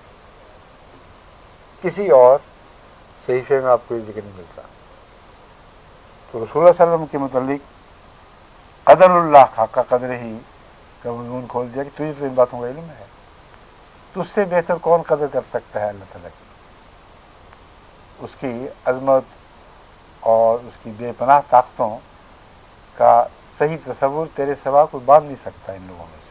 کسی اور صحیفے میں آپ کو یہ ذکر نہیں ملتا. تو رسول اللہ صلی اللہ علیہ وسلم کے متعلق قدر اللہ کا قدر ہی کا مضمون کھول دیا کہ تجھے تو ان باتوں کا علم ہے، تجھ سے بہتر کون قدر کر سکتا ہے اللہ تعالیٰ کی، اس کی عظمت اور اس کی بے پناہ طاقتوں کا صحیح تصور تیرے سوا کوئی باندھ نہیں سکتا ان لوگوں میں سے.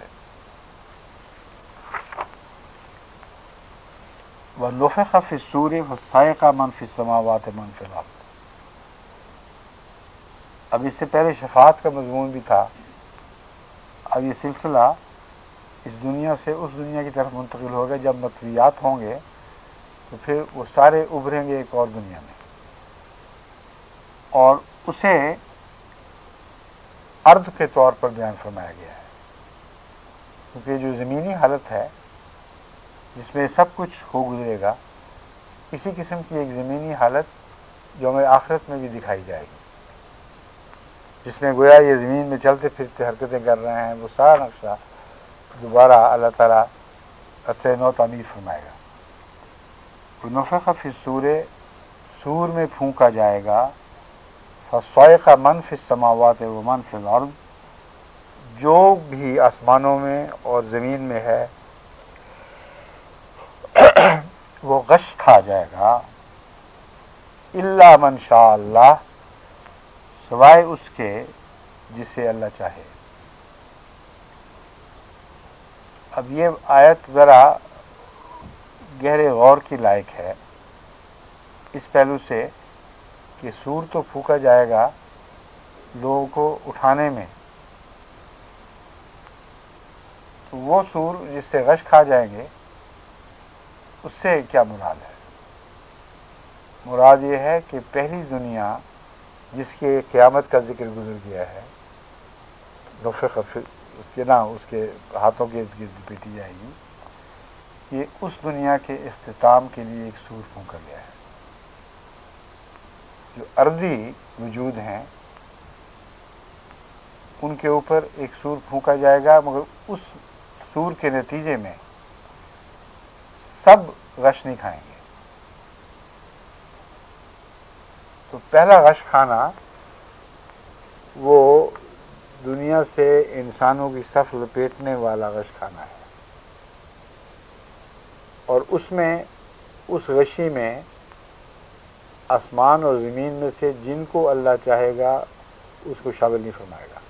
وَنُفِخَ فِي الصُّورِ فَصَعِقَ مَن فِي السَّمَاوَاتِ وَمَن فِي الْأَرْضِ. اب اس سے پہلے شفاعت کا مضمون بھی تھا. اب یہ سلسلہ اس دنیا سے اس دنیا کی طرف منتقل ہو گئے. جب مطویات ہوں گے تو پھر وہ سارے ابھریں گے ایک اور دنیا میں، اور اسے ارض کے طور پر بیان فرمایا گیا ہے، کیونکہ جو زمینی حالت ہے جس میں سب کچھ ہو گزرے گا، اسی قسم کی ایک زمینی حالت جو ہمیں آخرت میں بھی دکھائی جائے گی، جس میں گویا یہ زمین میں چلتے پھرتے حرکتیں کر رہے ہیں، وہ سارا نقشہ دوبارہ اللہ تعالیٰ سے نو تعمیر فرمائے گا۔ ونفخ فی الصور، سور میں پھونکا جائے گا، فصعق من فی السماوات ومن فی الارض، جو بھی آسمانوں میں اور زمین میں ہے وہ غش کھا جائے گا، الا من شاء اللہ، سوائے اس کے جسے اللہ چاہے۔ اب یہ آیت ذرا گہرے غور کی لائق ہے اس پہلو سے کہ سور تو پھونکا جائے گا لوگوں کو اٹھانے میں، تو وہ سور جس سے غش کھا جائیں گے اس سے کیا مراد ہے؟ مراد یہ ہے کہ پہلی دنیا جس کے قیامت کا ذکر گزر گیا ہے، نفخ اس کے اس کے ہاتھوں کے ارد گرد پیٹی جائے گی، یہ اس دنیا کے اختتام کے لیے ایک سور پھونکا گیا ہے۔ جو ارضی وجود ہیں ان کے اوپر ایک سور پھونکا جائے گا، مگر اس سور کے نتیجے میں سب غش نہیں کھائیں گے۔ تو پہلا غش کھانا وہ دنیا سے انسانوں کی صف لپیٹنے والا غش کھانا ہے، اور اس میں اس غشی میں آسمان اور زمین میں سے جن کو اللہ چاہے گا اس کو شامل نہیں فرمائے گا۔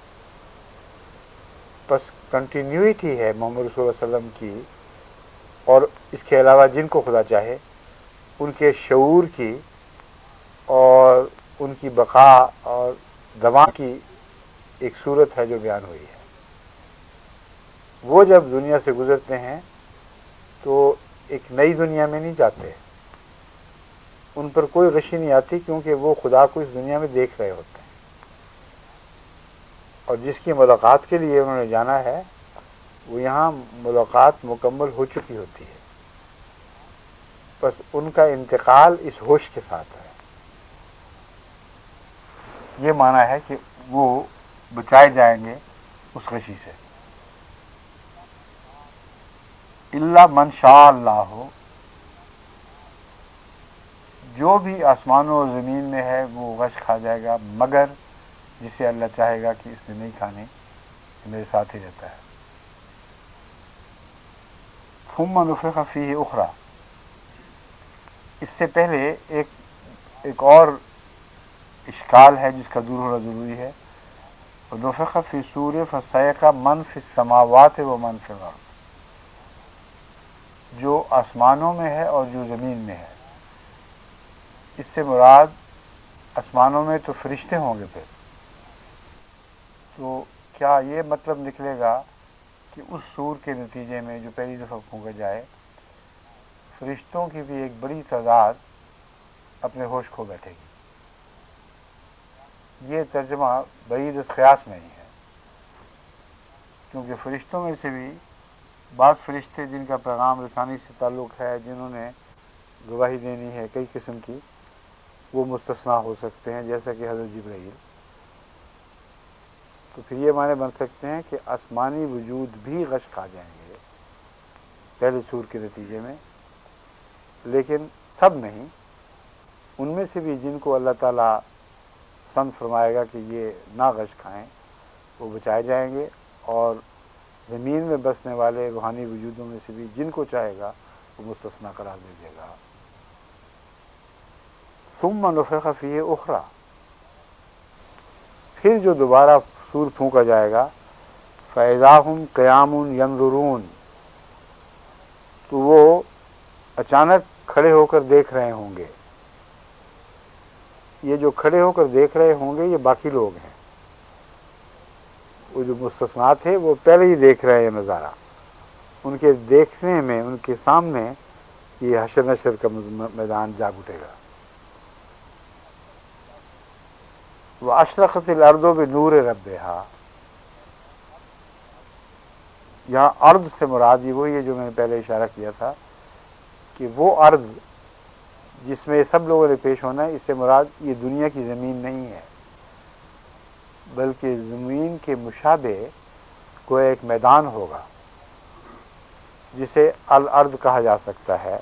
بس کنٹینیوٹی ہے محمد رسول اللہ علیہ وسلم کی، اور اس کے علاوہ جن کو خدا چاہے ان کے شعور کی اور ان کی بقا اور دوام کی ایک صورت ہے جو بیان ہوئی ہے۔ وہ جب دنیا سے گزرتے ہیں تو ایک نئی دنیا میں نہیں جاتے، ان پر کوئی غشی نہیں آتی، کیونکہ وہ خدا کو اس دنیا میں دیکھ رہے ہوتے ہیں، اور جس کی ملاقات کے لیے انہوں نے جانا ہے وہ یہاں ملاقات مکمل ہو چکی ہوتی ہے، بس ان کا انتقال اس ہوش کے ساتھ ہے۔ یہ معنی ہے کہ وہ بچائے جائیں گے اس غشی سے۔ الا من شاء اللہ ہو، جو بھی آسمانوں اور زمین میں ہے وہ غش کھا جائے گا، مگر جسے اللہ چاہے گا کہ اس نے نہیں کھانے، میرے ساتھ ہی رہتا ہے۔ ثم نفخ فیہ اخری، اس سے پہلے ایک اور اشکال ہے جس کا دور ہونا ضروری ہے۔ ونفخ فی الصور فصعق من فی السماوات ومن فی الارض، جو آسمانوں میں ہے اور جو زمین میں ہے، اس سے مراد آسمانوں میں تو فرشتے ہوں گے، پھر تو کیا یہ مطلب نکلے گا کہ اس سور کے نتیجے میں جو پہلی دفعہ پھونکا جائے فرشتوں کی بھی ایک بڑی تعداد اپنے ہوش کھو بیٹھے گی؟ یہ ترجمہ بعید قیاس میں ہی ہے، کیونکہ فرشتوں میں سے بھی بعض فرشتے جن کا پیغام رسانی سے تعلق ہے، جنہوں نے گواہی دینی ہے کئی قسم کی، وہ مستثنیٰ ہو سکتے ہیں، جیسا کہ حضرت جبرائیل۔ تو پھر یہ معنی بن سکتے ہیں کہ آسمانی وجود بھی غش کھا جائیں گے پہلے سور کے نتیجے میں، لیکن سب نہیں، ان میں سے بھی جن کو اللہ تعالیٰ پسند فرمائے گا کہ یہ نہ غش کھائیں وہ بچائے جائیں گے، اور زمین میں بسنے والے روحانی وجودوں میں سے بھی جن کو چاہے گا وہ مستثنیٰ قرار دے دے گا۔ ثم نفخ فیہ اخری، پھر جو دوبارہ سور پھونکا جائے گا، فَإِذَا هُمْ قِيَامٌ يَنظُرُونَ، تو وہ اچانک کھڑے ہو کر دیکھ رہے ہوں گے۔ یہ جو کھڑے ہو کر دیکھ رہے ہوں گے یہ باقی لوگ ہیں، وہ جو مستثنیٰ تھے وہ پہلے ہی دیکھ رہے ہیں نظارہ، ان کے دیکھنے میں ان کے سامنے یہ حشر نشر کا میدان جاگ اٹھے گا۔ وَأَشْرَقَتِ الْأَرْضُ بِنُورِ رَبِّهَا، یہاں ارض سے مراد یہ وہی ہے جو میں نے پہلے اشارہ کیا تھا کہ وہ ارض جس میں سب لوگوں نے پیش ہونا ہے، اس سے مراد یہ دنیا کی زمین نہیں ہے، بلکہ زمین کے مشابہ کوئی ایک میدان ہوگا جسے الارض کہا جا سکتا ہے۔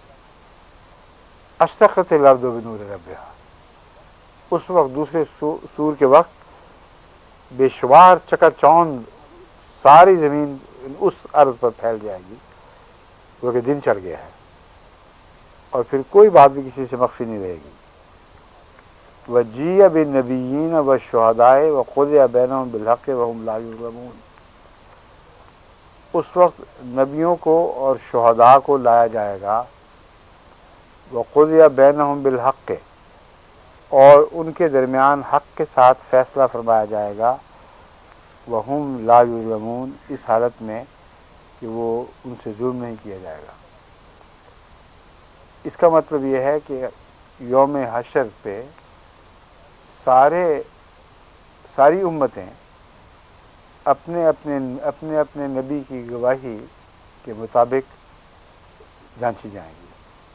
اشرقت الارض بنور ربہا، اس وقت دوسرے سور کے وقت بے شمار چکا چوند ساری زمین اس ارض پر پھیل جائے گی، کیونکہ دن چڑھ گیا ہے، اور پھر کوئی بات بھی کسی سے مخفی نہیں رہے گی۔ وَجِیَّ بِالنَّبِیِّینَ وَالشُّہَدَاءِ وَقُضِیَ بَیْنَهُم بِالْحَقِّ وَهُمْ لَا یُظْلَمُونَ، اس وقت نبیوں کو اور شہداء کو لایا جائے گا، وَقُضِیَ بَیْنَهُم بِالْحَقِّ، اور ان کے درمیان حق کے ساتھ فیصلہ فرمایا جائے گا، وَهُمْ لَا یُظْلَمُونَ، اس حالت میں کہ وہ ان سے ظلم نہیں کیا جائے گا۔ اس کا مطلب یہ ہے کہ یوم حشر پہ ساری امتیں اپنے اپنے نبی کی گواہی کے مطابق جانچی جائیں گی،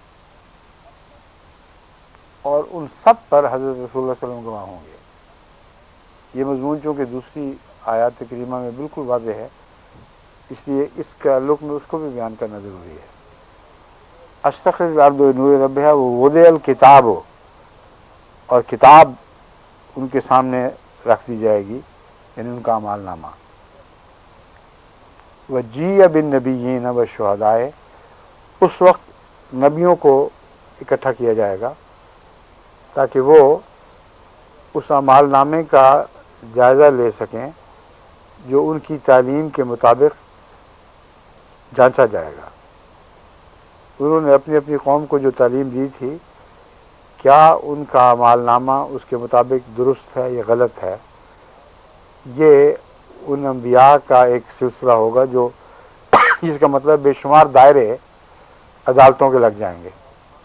اور ان سب پر حضرت رسول اللہ صلی اللہ علیہ وسلم گواہ ہوں گے۔ یہ مضمون چونکہ دوسری آیات کریمہ میں بالکل واضح ہے، اس لیے اس کا تعلق میں اس کو بھی بیان کرنا ضروری ہے۔ اشرقت الارض بنور ربہا ووضع الکتاب، اور کتاب ان کے سامنے رکھ دی جائے گی، یعنی ان کا اعمال نامہ۔ وَجِیَّ بِالنَّبِیِّینَ وَالشُّہَدَاءِ، اس وقت نبیوں کو اکٹھا کیا جائے گا تاکہ وہ اس اعمال نامے کا جائزہ لے سکیں جو ان کی تعلیم کے مطابق جانچا جائے گا۔ انہوں نے اپنی اپنی قوم کو جو تعلیم دی تھی، کیا ان کا اعمال نامہ اس کے مطابق درست ہے یا غلط ہے؟ یہ ان انبیاء کا ایک سلسلہ ہوگا جو جس کا مطلب بے شمار دائرے عدالتوں کے لگ جائیں گے،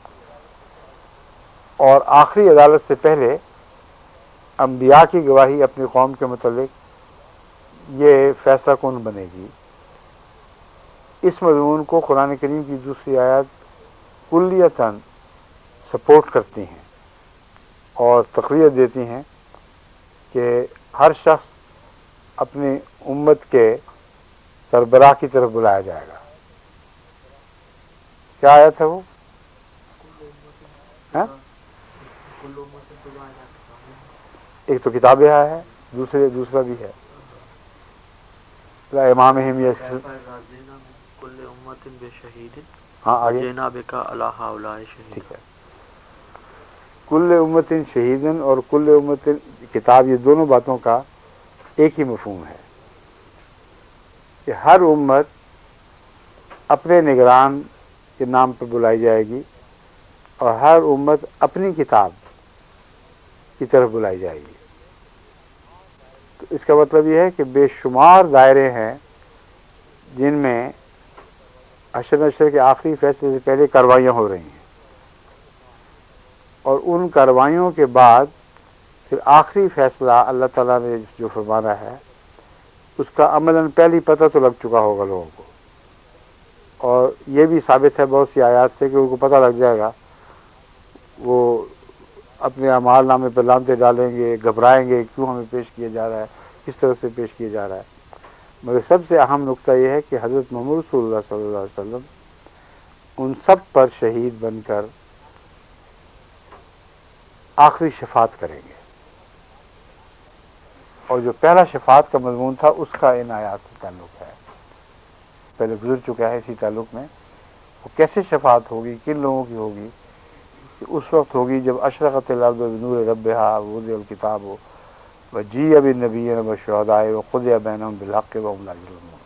اور آخری عدالت سے پہلے انبیاء کی گواہی اپنی قوم کے متعلق یہ فیصلہ کن بنے گی۔ اس مضمون کو قرآن کریم کی دوسری آیات کلیتاً سپورٹ کرتی ہیں اور تقریر دیتی ہیں کہ ہر شخص اپنی امت کے سربراہ کی طرف بلایا جائے گا۔ کیا آیت ہے وہ؟ ہاں؟ ایک تو کتاب ہے، دوسرا بھی ہے امامہم ہاں آگے ٹھیک ہے، کل امت شہیدن اور کل امت کتاب، یہ دونوں باتوں کا ایک ہی مفہوم ہے کہ ہر امت اپنے نگران کے نام پر بلائی جائے گی، اور ہر امت اپنی کتاب کی طرف بلائی جائے گی۔ تو اس کا مطلب یہ ہے کہ بے شمار دائرے ہیں جن میں حشر نشر کے آخری فیصلے سے پہلے کارروائیاں ہو رہی ہیں، اور ان کارروائیوں کے بعد پھر آخری فیصلہ اللہ تعالیٰ نے جو فرمانا ہے اس کا عملاً پہلی پتہ تو لگ چکا ہوگا لوگوں کو، اور یہ بھی ثابت ہے بہت سی آیات سے کہ ان کو پتہ لگ جائے گا، وہ اپنے اعمال نامے پہ لانتے ڈالیں گے، گھبرائیں گے کیوں ہمیں پیش کیا جا رہا ہے، کس طرح سے پیش کیا جا رہا ہے۔ مگر سب سے اہم نقطہ یہ ہے کہ حضرت محمد رسول اللہ صلی اللہ علیہ وسلم ان سب پر شہید بن کر آخری شفاعت کریں گے، اور جو پہلا شفاعت کا مضمون تھا اس کا ان آیات سے تعلق ہے، پہلے گزر چکا ہے اسی تعلق میں۔ وہ کیسے شفاعت ہوگی، کن لوگوں کی ہوگی؟ کہ اس وقت ہوگی جب اشرقت الارض بنور ربہا ووضع الکتاب وجیء بالنبیین والشہداء وقضی بینہم بالحق وہم لا یظلمون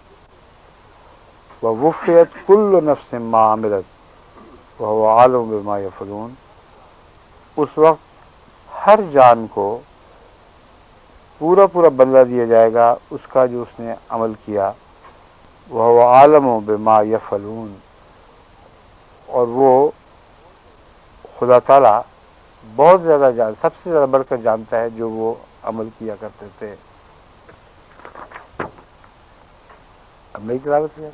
ووفیت کل نفس ما عملت وہو عالم بما یفعلون، اس وقت ہر جان کو پورا بدلہ دیا جائے گا اس کا جو اس نے عمل کیا، وہو عالم بما یفعلون، اور وہ خدا تعالیٰ بہت زیادہ سب سے زیادہ بڑھ کر جانتا ہے جو وہ عمل کیا کرتے تھے۔ اب نئی تلاوت کیا.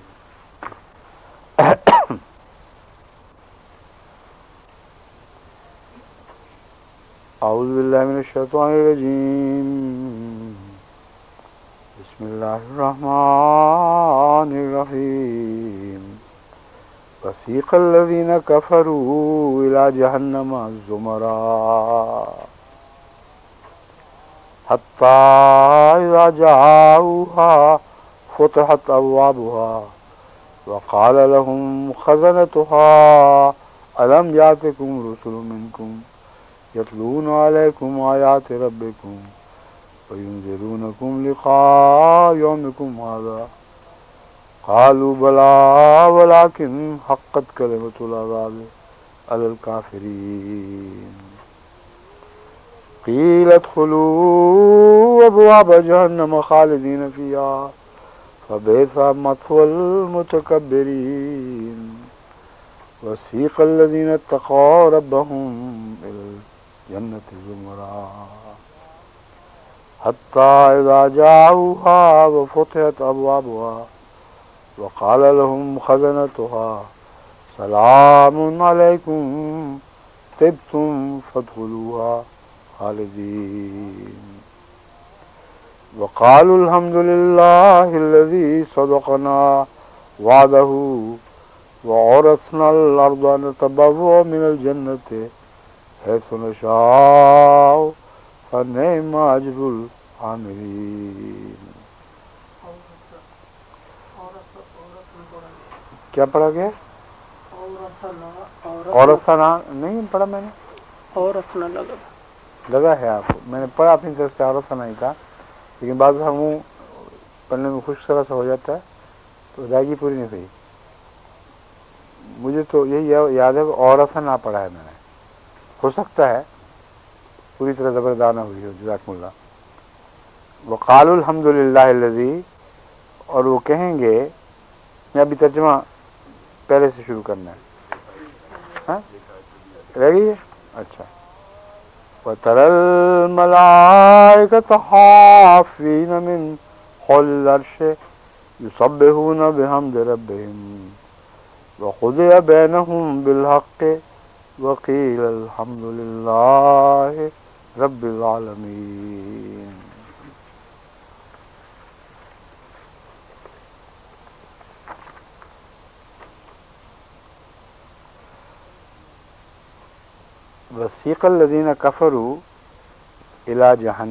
اعوذ باللہ من الشیطان الرجیم. بسم اللہ الرحمن الرحیم. وسیق الذین کفروا الی جہنم زمرا حتی اذا جاؤوها فتحت ابوابها وقال لهم خزنتها الم یاتکم رسل منکم یتلون علیکم آیات ربکم وینذرونکم لقاء یومکم ھذا قالوا بلى ولكن حقت کلمۃ العذاب علی الکافرین. قیل ادخلوا ابواب جہنم خالدین فیہا فبئس مثوى المتکبرین. وسیق الذین اتقوا ربهم إلى الجنة زمرا حتى إذا جاءوها وفتحت أبوابها وقال لهم خزنتها سلام عليكم طبتم فادخلوها خالدين. وقالوا الحمد لله الذي صدقنا وعده وأورثنا الأرض نتبوأ من الجنة حيث نشاء فنعم أجر العاملين. کیا پڑھا گیا؟ اورثنا نہیں پڑھا میں نے. اورثنا لگا ہے آپ کو. میں نے پڑھا اپنی طرف سے اورثنا ہی تھا، لیکن بعض ہم پڑھنے میں خوش طرح سے ہو جاتا ہے تو ادائیگی پوری نہیں ہوئی. مجھے تو یہی یاد ہے کہ اورثنا پڑھا ہے میں نے. ہو سکتا ہے پوری طرح زبردار نہ ہوئی ہو. جزاکم اللہ. وقالوا الحمد للہ الذی، اور وہ کہیں گے، میں ابھی ترجمہ پہلے سے شروع کرنا ہے. ہاں رہ گئی ہے؟ اچھا. وَتَرَى الْمَلَائِكَةَ حَافِّينَ مِنْ حَوْلِ الْعَرْشِ يُسَبِّحُونَ بِحَمْدِ رَبِّهِمْ وَقُضِيَ بَيْنَهُمْ بِالْحَقِّ وَقِيلَ الْحَمْدُ لِلَّهِ رَبِّ الْعَالَمِينَ. وسیق الذین کفروا الی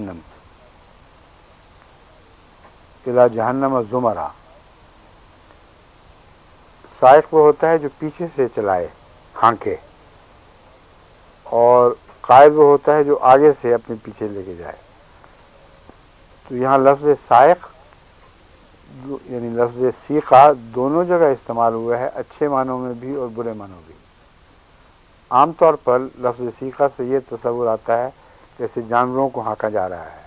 جہنم زمرا. سائق وہ ہوتا ہے جو پیچھے سے چلائے، ہانکے، اور قائد وہ ہوتا ہے جو آگے سے اپنے پیچھے لے کے جائے. تو یہاں لفظ سائق یعنی لفظ سیقہ دونوں جگہ استعمال ہوا ہے، اچھے معنوں میں بھی اور برے معنوں میں بھی. عام طور پر لفظ سیقہ سے یہ تصور آتا ہے جیسے جانوروں کو ہانکا جا رہا ہے،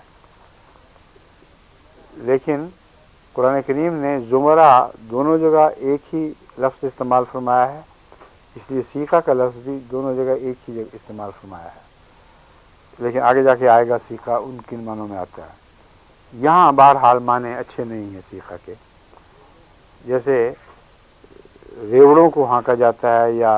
لیکن قرآن کریم نے زمرہ دونوں جگہ ایک ہی لفظ استعمال فرمایا ہے، اس لیے سیقہ کا لفظ بھی دونوں جگہ ایک ہی جگہ استعمال فرمایا ہے. لیکن آگے جا کے آئے گا سیقہ ان کن معنوں میں آتا ہے. یہاں بہرحال معنی اچھے نہیں ہیں سیقہ کے. جیسے ریوڑوں کو ہانکا جاتا ہے، یا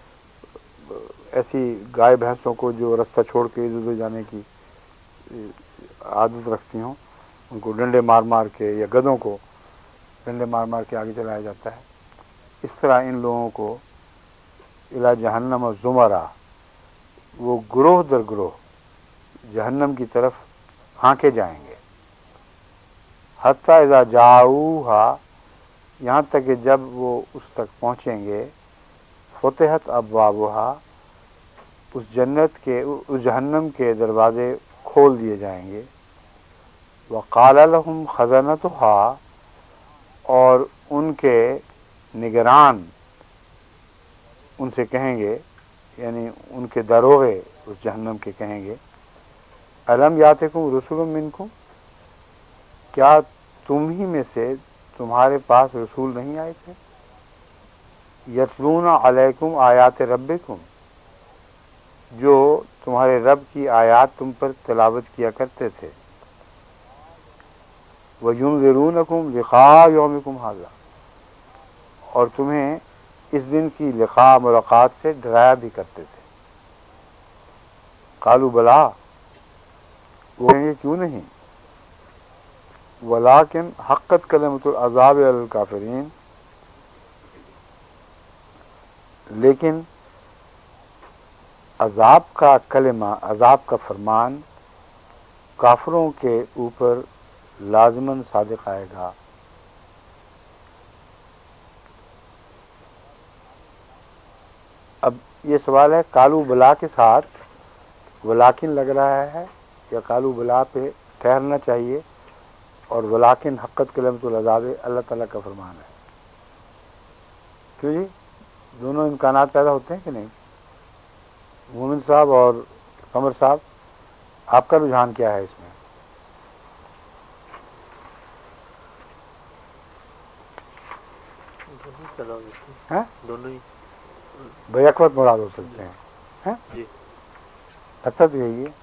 ایسی گائے بھینسوں کو جو رستہ چھوڑ کے ادھر ادھر جانے کی عادت رکھتی ہوں، ان کو ڈنڈے مار مار کے، یا گدھوں کو ڈنڈے مار مار کے آگے چلایا جاتا ہے. اس طرح ان لوگوں کو الی جہنم زمرا، وہ گروہ در گروہ جہنم کی طرف ہانکے جائیں گے. حتی اذا جاؤوہا، یہاں تک کہ جب وہ اس تک پہنچیں گے، فتحت ابوابہا، اس جہنم کے دروازے کھول دیے جائیں گے. وقال لهم خزنتها، اور ان کے نگران ان سے کہیں گے، یعنی ان کے دروغے اس جہنم کے کہیں گے، الم یاتکم رسول منکم، کیا تم ہی میں سے تمہارے پاس رسول نہیں آئے تھے؟ یتلون علیکم آیات ربکم، جو تمہارے رب کی آیات تم پر تلاوت کیا کرتے تھے. وَيُنذِرُونَكُمْ لِقَاءَ يَوْمِكُمْ هَذَا، اور تمہیں اس دن کی لقاء ملاقات سے ڈرایا بھی کرتے تھے۔ قالوا بلا، وہ کہیں گے کیوں نہیں، ولیکن حقت کلمۃ العذاب علی الکافرین، لیکن عذاب کا کلمہ، عذاب کا فرمان کافروں کے اوپر لازماً صادق آئے گا۔ اب یہ سوال ہے، کالو بلا کے ساتھ ولیکن لگ رہا ہے یا کالو بلا پہ ٹھہرنا چاہیے اور ولیکن حقت کلمۃ العذاب اللہ تعالیٰ کا فرمان ہے؟ کیوں جی، دونوں امکانات پیدا ہوتے ہیں کہ نہیں؟ مومن صاحب اور قمر صاحب، آپ کا رجحان کیا ہے اس میں؟ دونوں ہی بیک وقت مراد ہو سکتے ہیں۔ جی اچھا تو یہی ہے،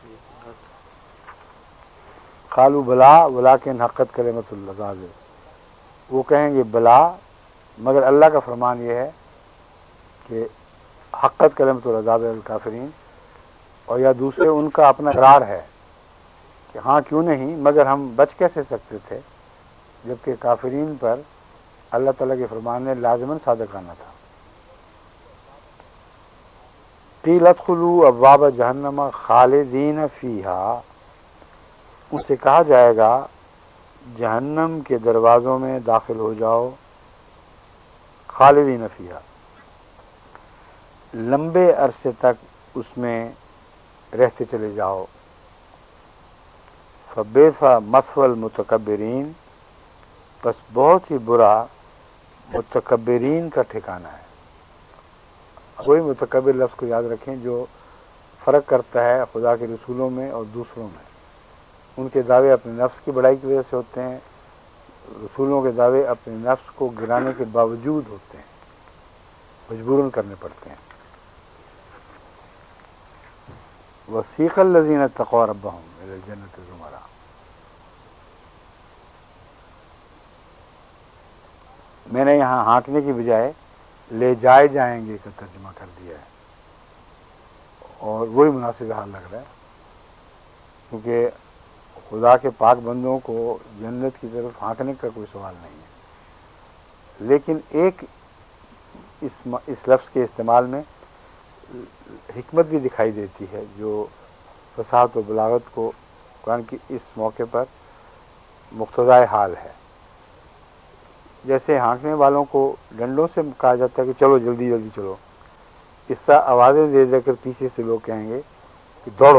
قالوا بلا ولیکن حقت کلمۃ العذاب، وہ کہیں گے بلا مگر اللہ کا فرمان یہ ہے کہ حقت کلمۃ العذاب الکافرین، اور یا دوسرے ان کا اپنا اقرار ہے کہ ہاں کیوں نہیں، مگر ہم بچ کیسے سکتے تھے جبکہ کافرین پر اللہ تعالیٰ کے فرمان نے لازماً صادق آنا تھا۔ قیل ادخلوا ابواب جہنم خالدین فیہا، ان سے کہا جائے گا جہنم کے دروازوں میں داخل ہو جاؤ، خالدین فیہا، لمبے عرصے تک اس میں رہتے چلے جاؤ۔ فبئس مثوى المتکبرین، بس بہت ہی برا متکبرین کا ٹھکانہ ہے۔ وہی متکبر لفظ کو یاد رکھیں جو فرق کرتا ہے خدا کے رسولوں میں اور دوسروں میں۔ ان کے دعوے اپنے نفس کی بڑائی کی وجہ سے ہوتے ہیں، رسولوں کے دعوے اپنے نفس کو گرانے کے باوجود ہوتے ہیں، مجبوراً کرنے پڑتے ہیں۔ وسیق الذین اتقوا ربہم الی الجنۃ زمرا، میں نے یہاں ہانکنے کی بجائے لے جائے جائیں گے کا ترجمہ کر دیا ہے، اور وہی مناسب حال لگ رہا ہے، کیونکہ خدا کے پاک بندوں کو جنت کی طرف ہانکنے کا کوئی سوال نہیں ہے، لیکن ایک اس لفظ کے استعمال میں حکمت بھی دکھائی دیتی ہے جو فصاحت و بلاغت کو قرآن کی اس موقع پر مقتضائے حال ہے۔ جیسے ہانکنے والوں کو ڈنڈوں سے کہا جاتا ہے کہ چلو جلدی جلدی چلو، اس طرح آوازیں دے دے کر پیچھے سے لوگ کہیں گے کہ دوڑو،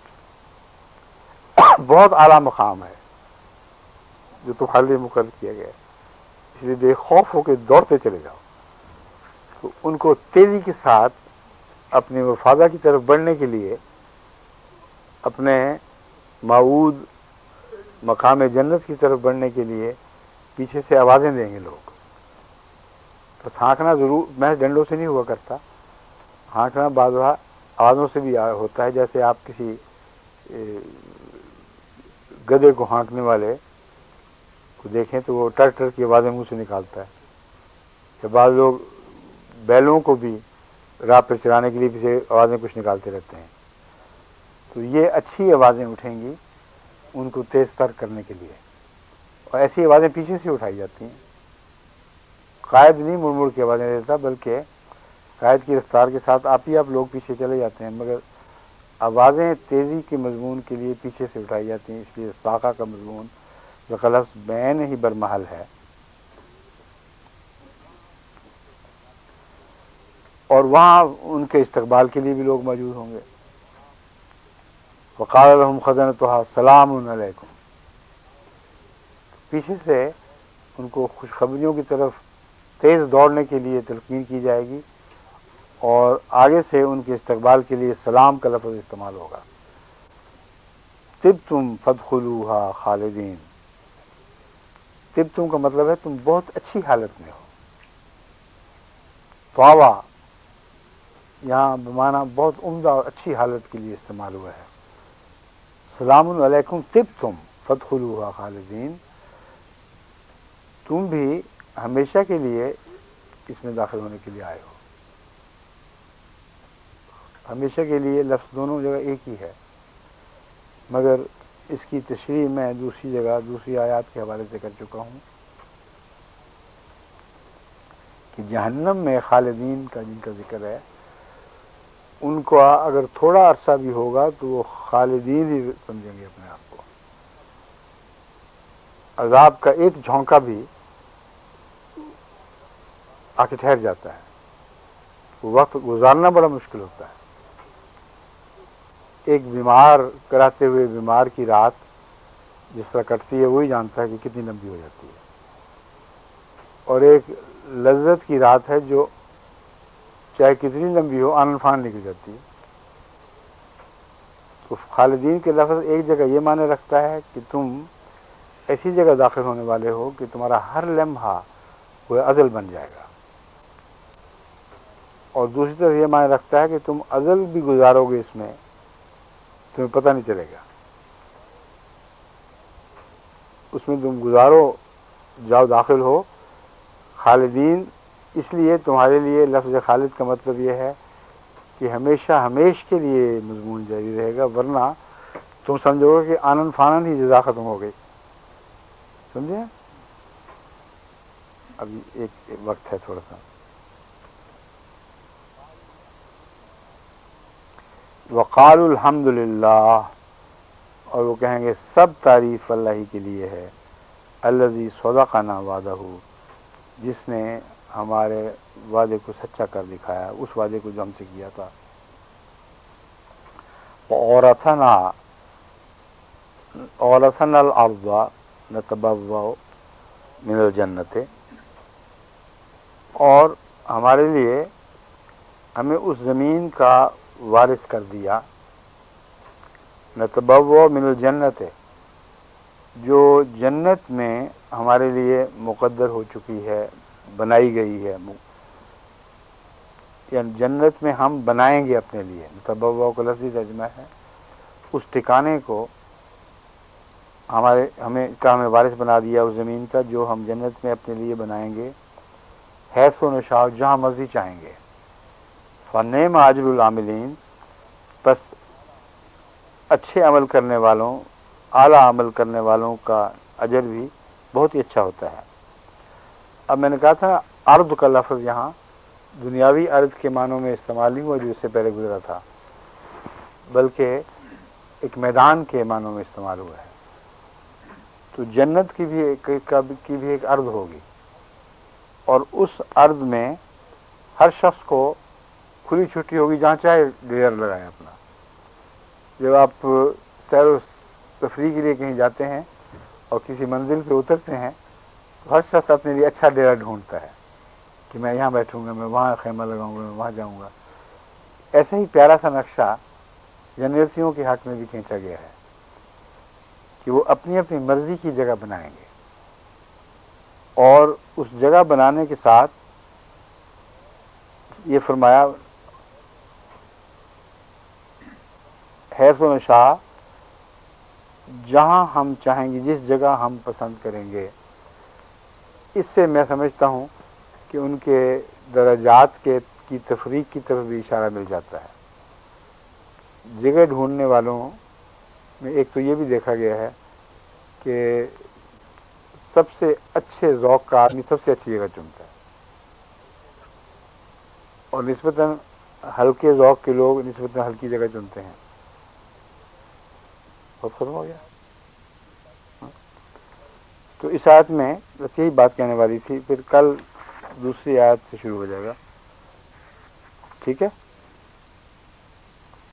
بہت اعلیٰ مقام ہے جو تمہارے لیے مقرر کیا گیا ہے، اس لیے بے خوف ہو کے دوڑتے چلے جاؤ۔ تو ان کو تیزی کے ساتھ اپنے مفادہ کی طرف بڑھنے کے لیے، اپنے موعود مقام جنت کی طرف بڑھنے کے لیے پیچھے سے آوازیں دیں گے لوگ۔ بس ہانکنا ضرور محض ڈنڈوں سے نہیں ہوا کرتا، ہانکنا بعض آوازوں سے بھی ہوتا ہے، جیسے آپ کسی گدھے کو ہانکنے والے کو دیکھیں تو وہ ٹر ٹر کی آوازیں منہ سے نکالتا ہے، یا بعض لوگ بیلوں کو بھی راہ پر چلانے کے لیے پیچھے آوازیں کچھ نکالتے رہتے ہیں۔ تو یہ اچھی آوازیں اٹھیں گی ان کو تیز تر کرنے کے لیے، اور ایسی آوازیں پیچھے سے اٹھائی جاتی ہیں۔ قائد نہیں مڑ مڑ کی آوازیں دیتا، بلکہ قائد کی رفتار کے ساتھ آپ لوگ پیچھے چلے جاتے ہیں، مگر آوازیں تیزی کے مضمون کے لیے پیچھے سے اٹھائی جاتی ہیں، اس لیے ساقہ کا مضمون جو لفظ بین ہی برمحل ہے۔ اور وہاں ان کے استقبال کے لیے بھی لوگ موجود ہوں گے۔ وقال لهم خزنتها سلام علیکم، پیچھے سے ان کو خوشخبریوں کی طرف تیز دوڑنے کے لیے تلقین کی جائے گی، اور آگے سے ان کے استقبال کے لیے سلام کا لفظ استعمال ہوگا۔ طبتم فادخلوها خالدین، طبتم کا مطلب ہے تم بہت اچھی حالت میں ہو۔ طابہ یہاں بمعنی بہت عمدہ اور اچھی حالت کے لیے استعمال ہوا ہے۔ سلام علیکم طبتم فادخلوها خالدین، تم بھی ہمیشہ کے لیے اس میں داخل ہونے کے لیے آئے ہو. ہمیشہ کے لیے لفظ دونوں جگہ ایک ہی ہے، مگر اس کی تشریح میں دوسری جگہ دوسری آیات کے حوالے سے کر چکا ہوں کہ جہنم میں خالدین کا جن کا ذکر ہے، ان کو اگر تھوڑا عرصہ بھی ہوگا تو وہ خالدین ہی سمجھیں گے اپنے آپ کو. عذاب کا ایک جھونکا بھی آ کے ٹھہر جاتا ہے، وقت گزارنا بڑا مشکل ہوتا ہے. ایک بیمار کراتے ہوئے بیمار کی رات جس طرح کٹتی ہے وہی جانتا ہے کہ کتنی لمبی ہو جاتی ہے، اور ایک لذت کی رات ہے جو چاہے کتنی لمبی ہو آن فان نکل جاتی ہے. تو خالدین کے لفظ ایک جگہ یہ معنی رکھتا ہے کہ تم ایسی جگہ داخل ہونے والے ہو کہ تمہارا ہر لمحہ وہ ازل بن جائے گا، اور دوسری طرف یہ معنی رکھتا ہے کہ تم ازل بھی گزارو گے، اس میں تمہیں پتہ نہیں چلے گا. اس میں تم گزارو، جاؤ داخل ہو. خالدین اس لیے تمہارے لیے لفظ خالد کا مطلب یہ ہے کہ ہمیشہ ہمیش کے لیے مضمون جاری رہے گا، ورنہ تم سمجھو گے کہ آنن فانن ہی جزا ختم ہو گئی. سمجھے؟ ابھی ایک وقت ہے تھوڑا سا. وقال الحمد للہ، اور وہ کہیں گے سب تعریف اللہ ہی کے لیے ہے. الذی صدقنا وعدہ، جس نے ہمارے وعدے کو سچا کر دکھایا، اس وعدے کو جو ہم سے کیا تھا. اورثنا الارض نتبوأ من الجنت، اور ہمارے لیے ہمیں اس زمین کا وارث کر دیا. نتبوأ من الجنت، جو جنت میں ہمارے لیے مقدر ہو چکی ہے، بنائی گئی ہے، یعنی جنت میں ہم بنائیں گے اپنے لیے. نتبوأ کا لفظی ترجمہ ہے اس ٹھکانے کو ہمیں وارث بنا دیا اس زمین کا جو ہم جنت میں اپنے لیے بنائیں گے. حیث و نشاء، جہاں مرضی چاہیں گے. فنعم اجر العاملین، بس اچھے عمل کرنے والوں، اعلیٰ عمل کرنے والوں کا اجر بھی بہت ہی اچھا ہوتا ہے. اب میں نے کہا تھا ارض کا لفظ یہاں دنیاوی ارض کے معنوں میں استعمال نہیں ہوا جو اس سے پہلے گزرا تھا، بلکہ ایک میدان کے معنوں میں استعمال ہوا ہے. تو جنت کی بھی ایک ارض ہوگی، اور اس ارض میں ہر شخص کو کھلی چھٹی ہوگی، جہاں چاہے ڈیرا لگائیں اپنا. جب آپ سیر و تفریح کے لیے کہیں جاتے ہیں اور کسی منزل پہ اترتے ہیں تو ہر شخص اپنے لیے اچھا ڈیرا ڈھونڈتا ہے کہ میں یہاں بیٹھوں گا، میں وہاں خیمہ لگاؤں گا، میں وہاں جاؤں گا. ایسا ہی پیارا سا نقشہ جنریتیوں کے حق میں بھی کھینچا گیا ہے کہ وہ اپنی اپنی مرضی کی جگہ بنائیں گے، اور اس جگہ بنانے کے ساتھ یہ فرمایا حیث و نشاء، جہاں ہم چاہیں گے، جس جگہ ہم پسند کریں گے. اس سے میں سمجھتا ہوں کہ ان کے درجات کی تفریق کی طرف بھی اشارہ مل جاتا ہے. جگہ ڈھونڈنے والوں میں ایک تو یہ بھی دیکھا گیا ہے کہ سب سے اچھے ذوق کا آدمی سب سے اچھی جگہ چنتا ہے، اور نسبتاً ہلکے ذوق کے لوگ نسبتاً ہلکی جگہ چنتے ہیں. بہت ختم ہو گیا. تو اس آیت میں بس یہی بات کہنے والی تھی، پھر کل دوسری آیت سے شروع ہو جائے گا. ٹھیک ہے.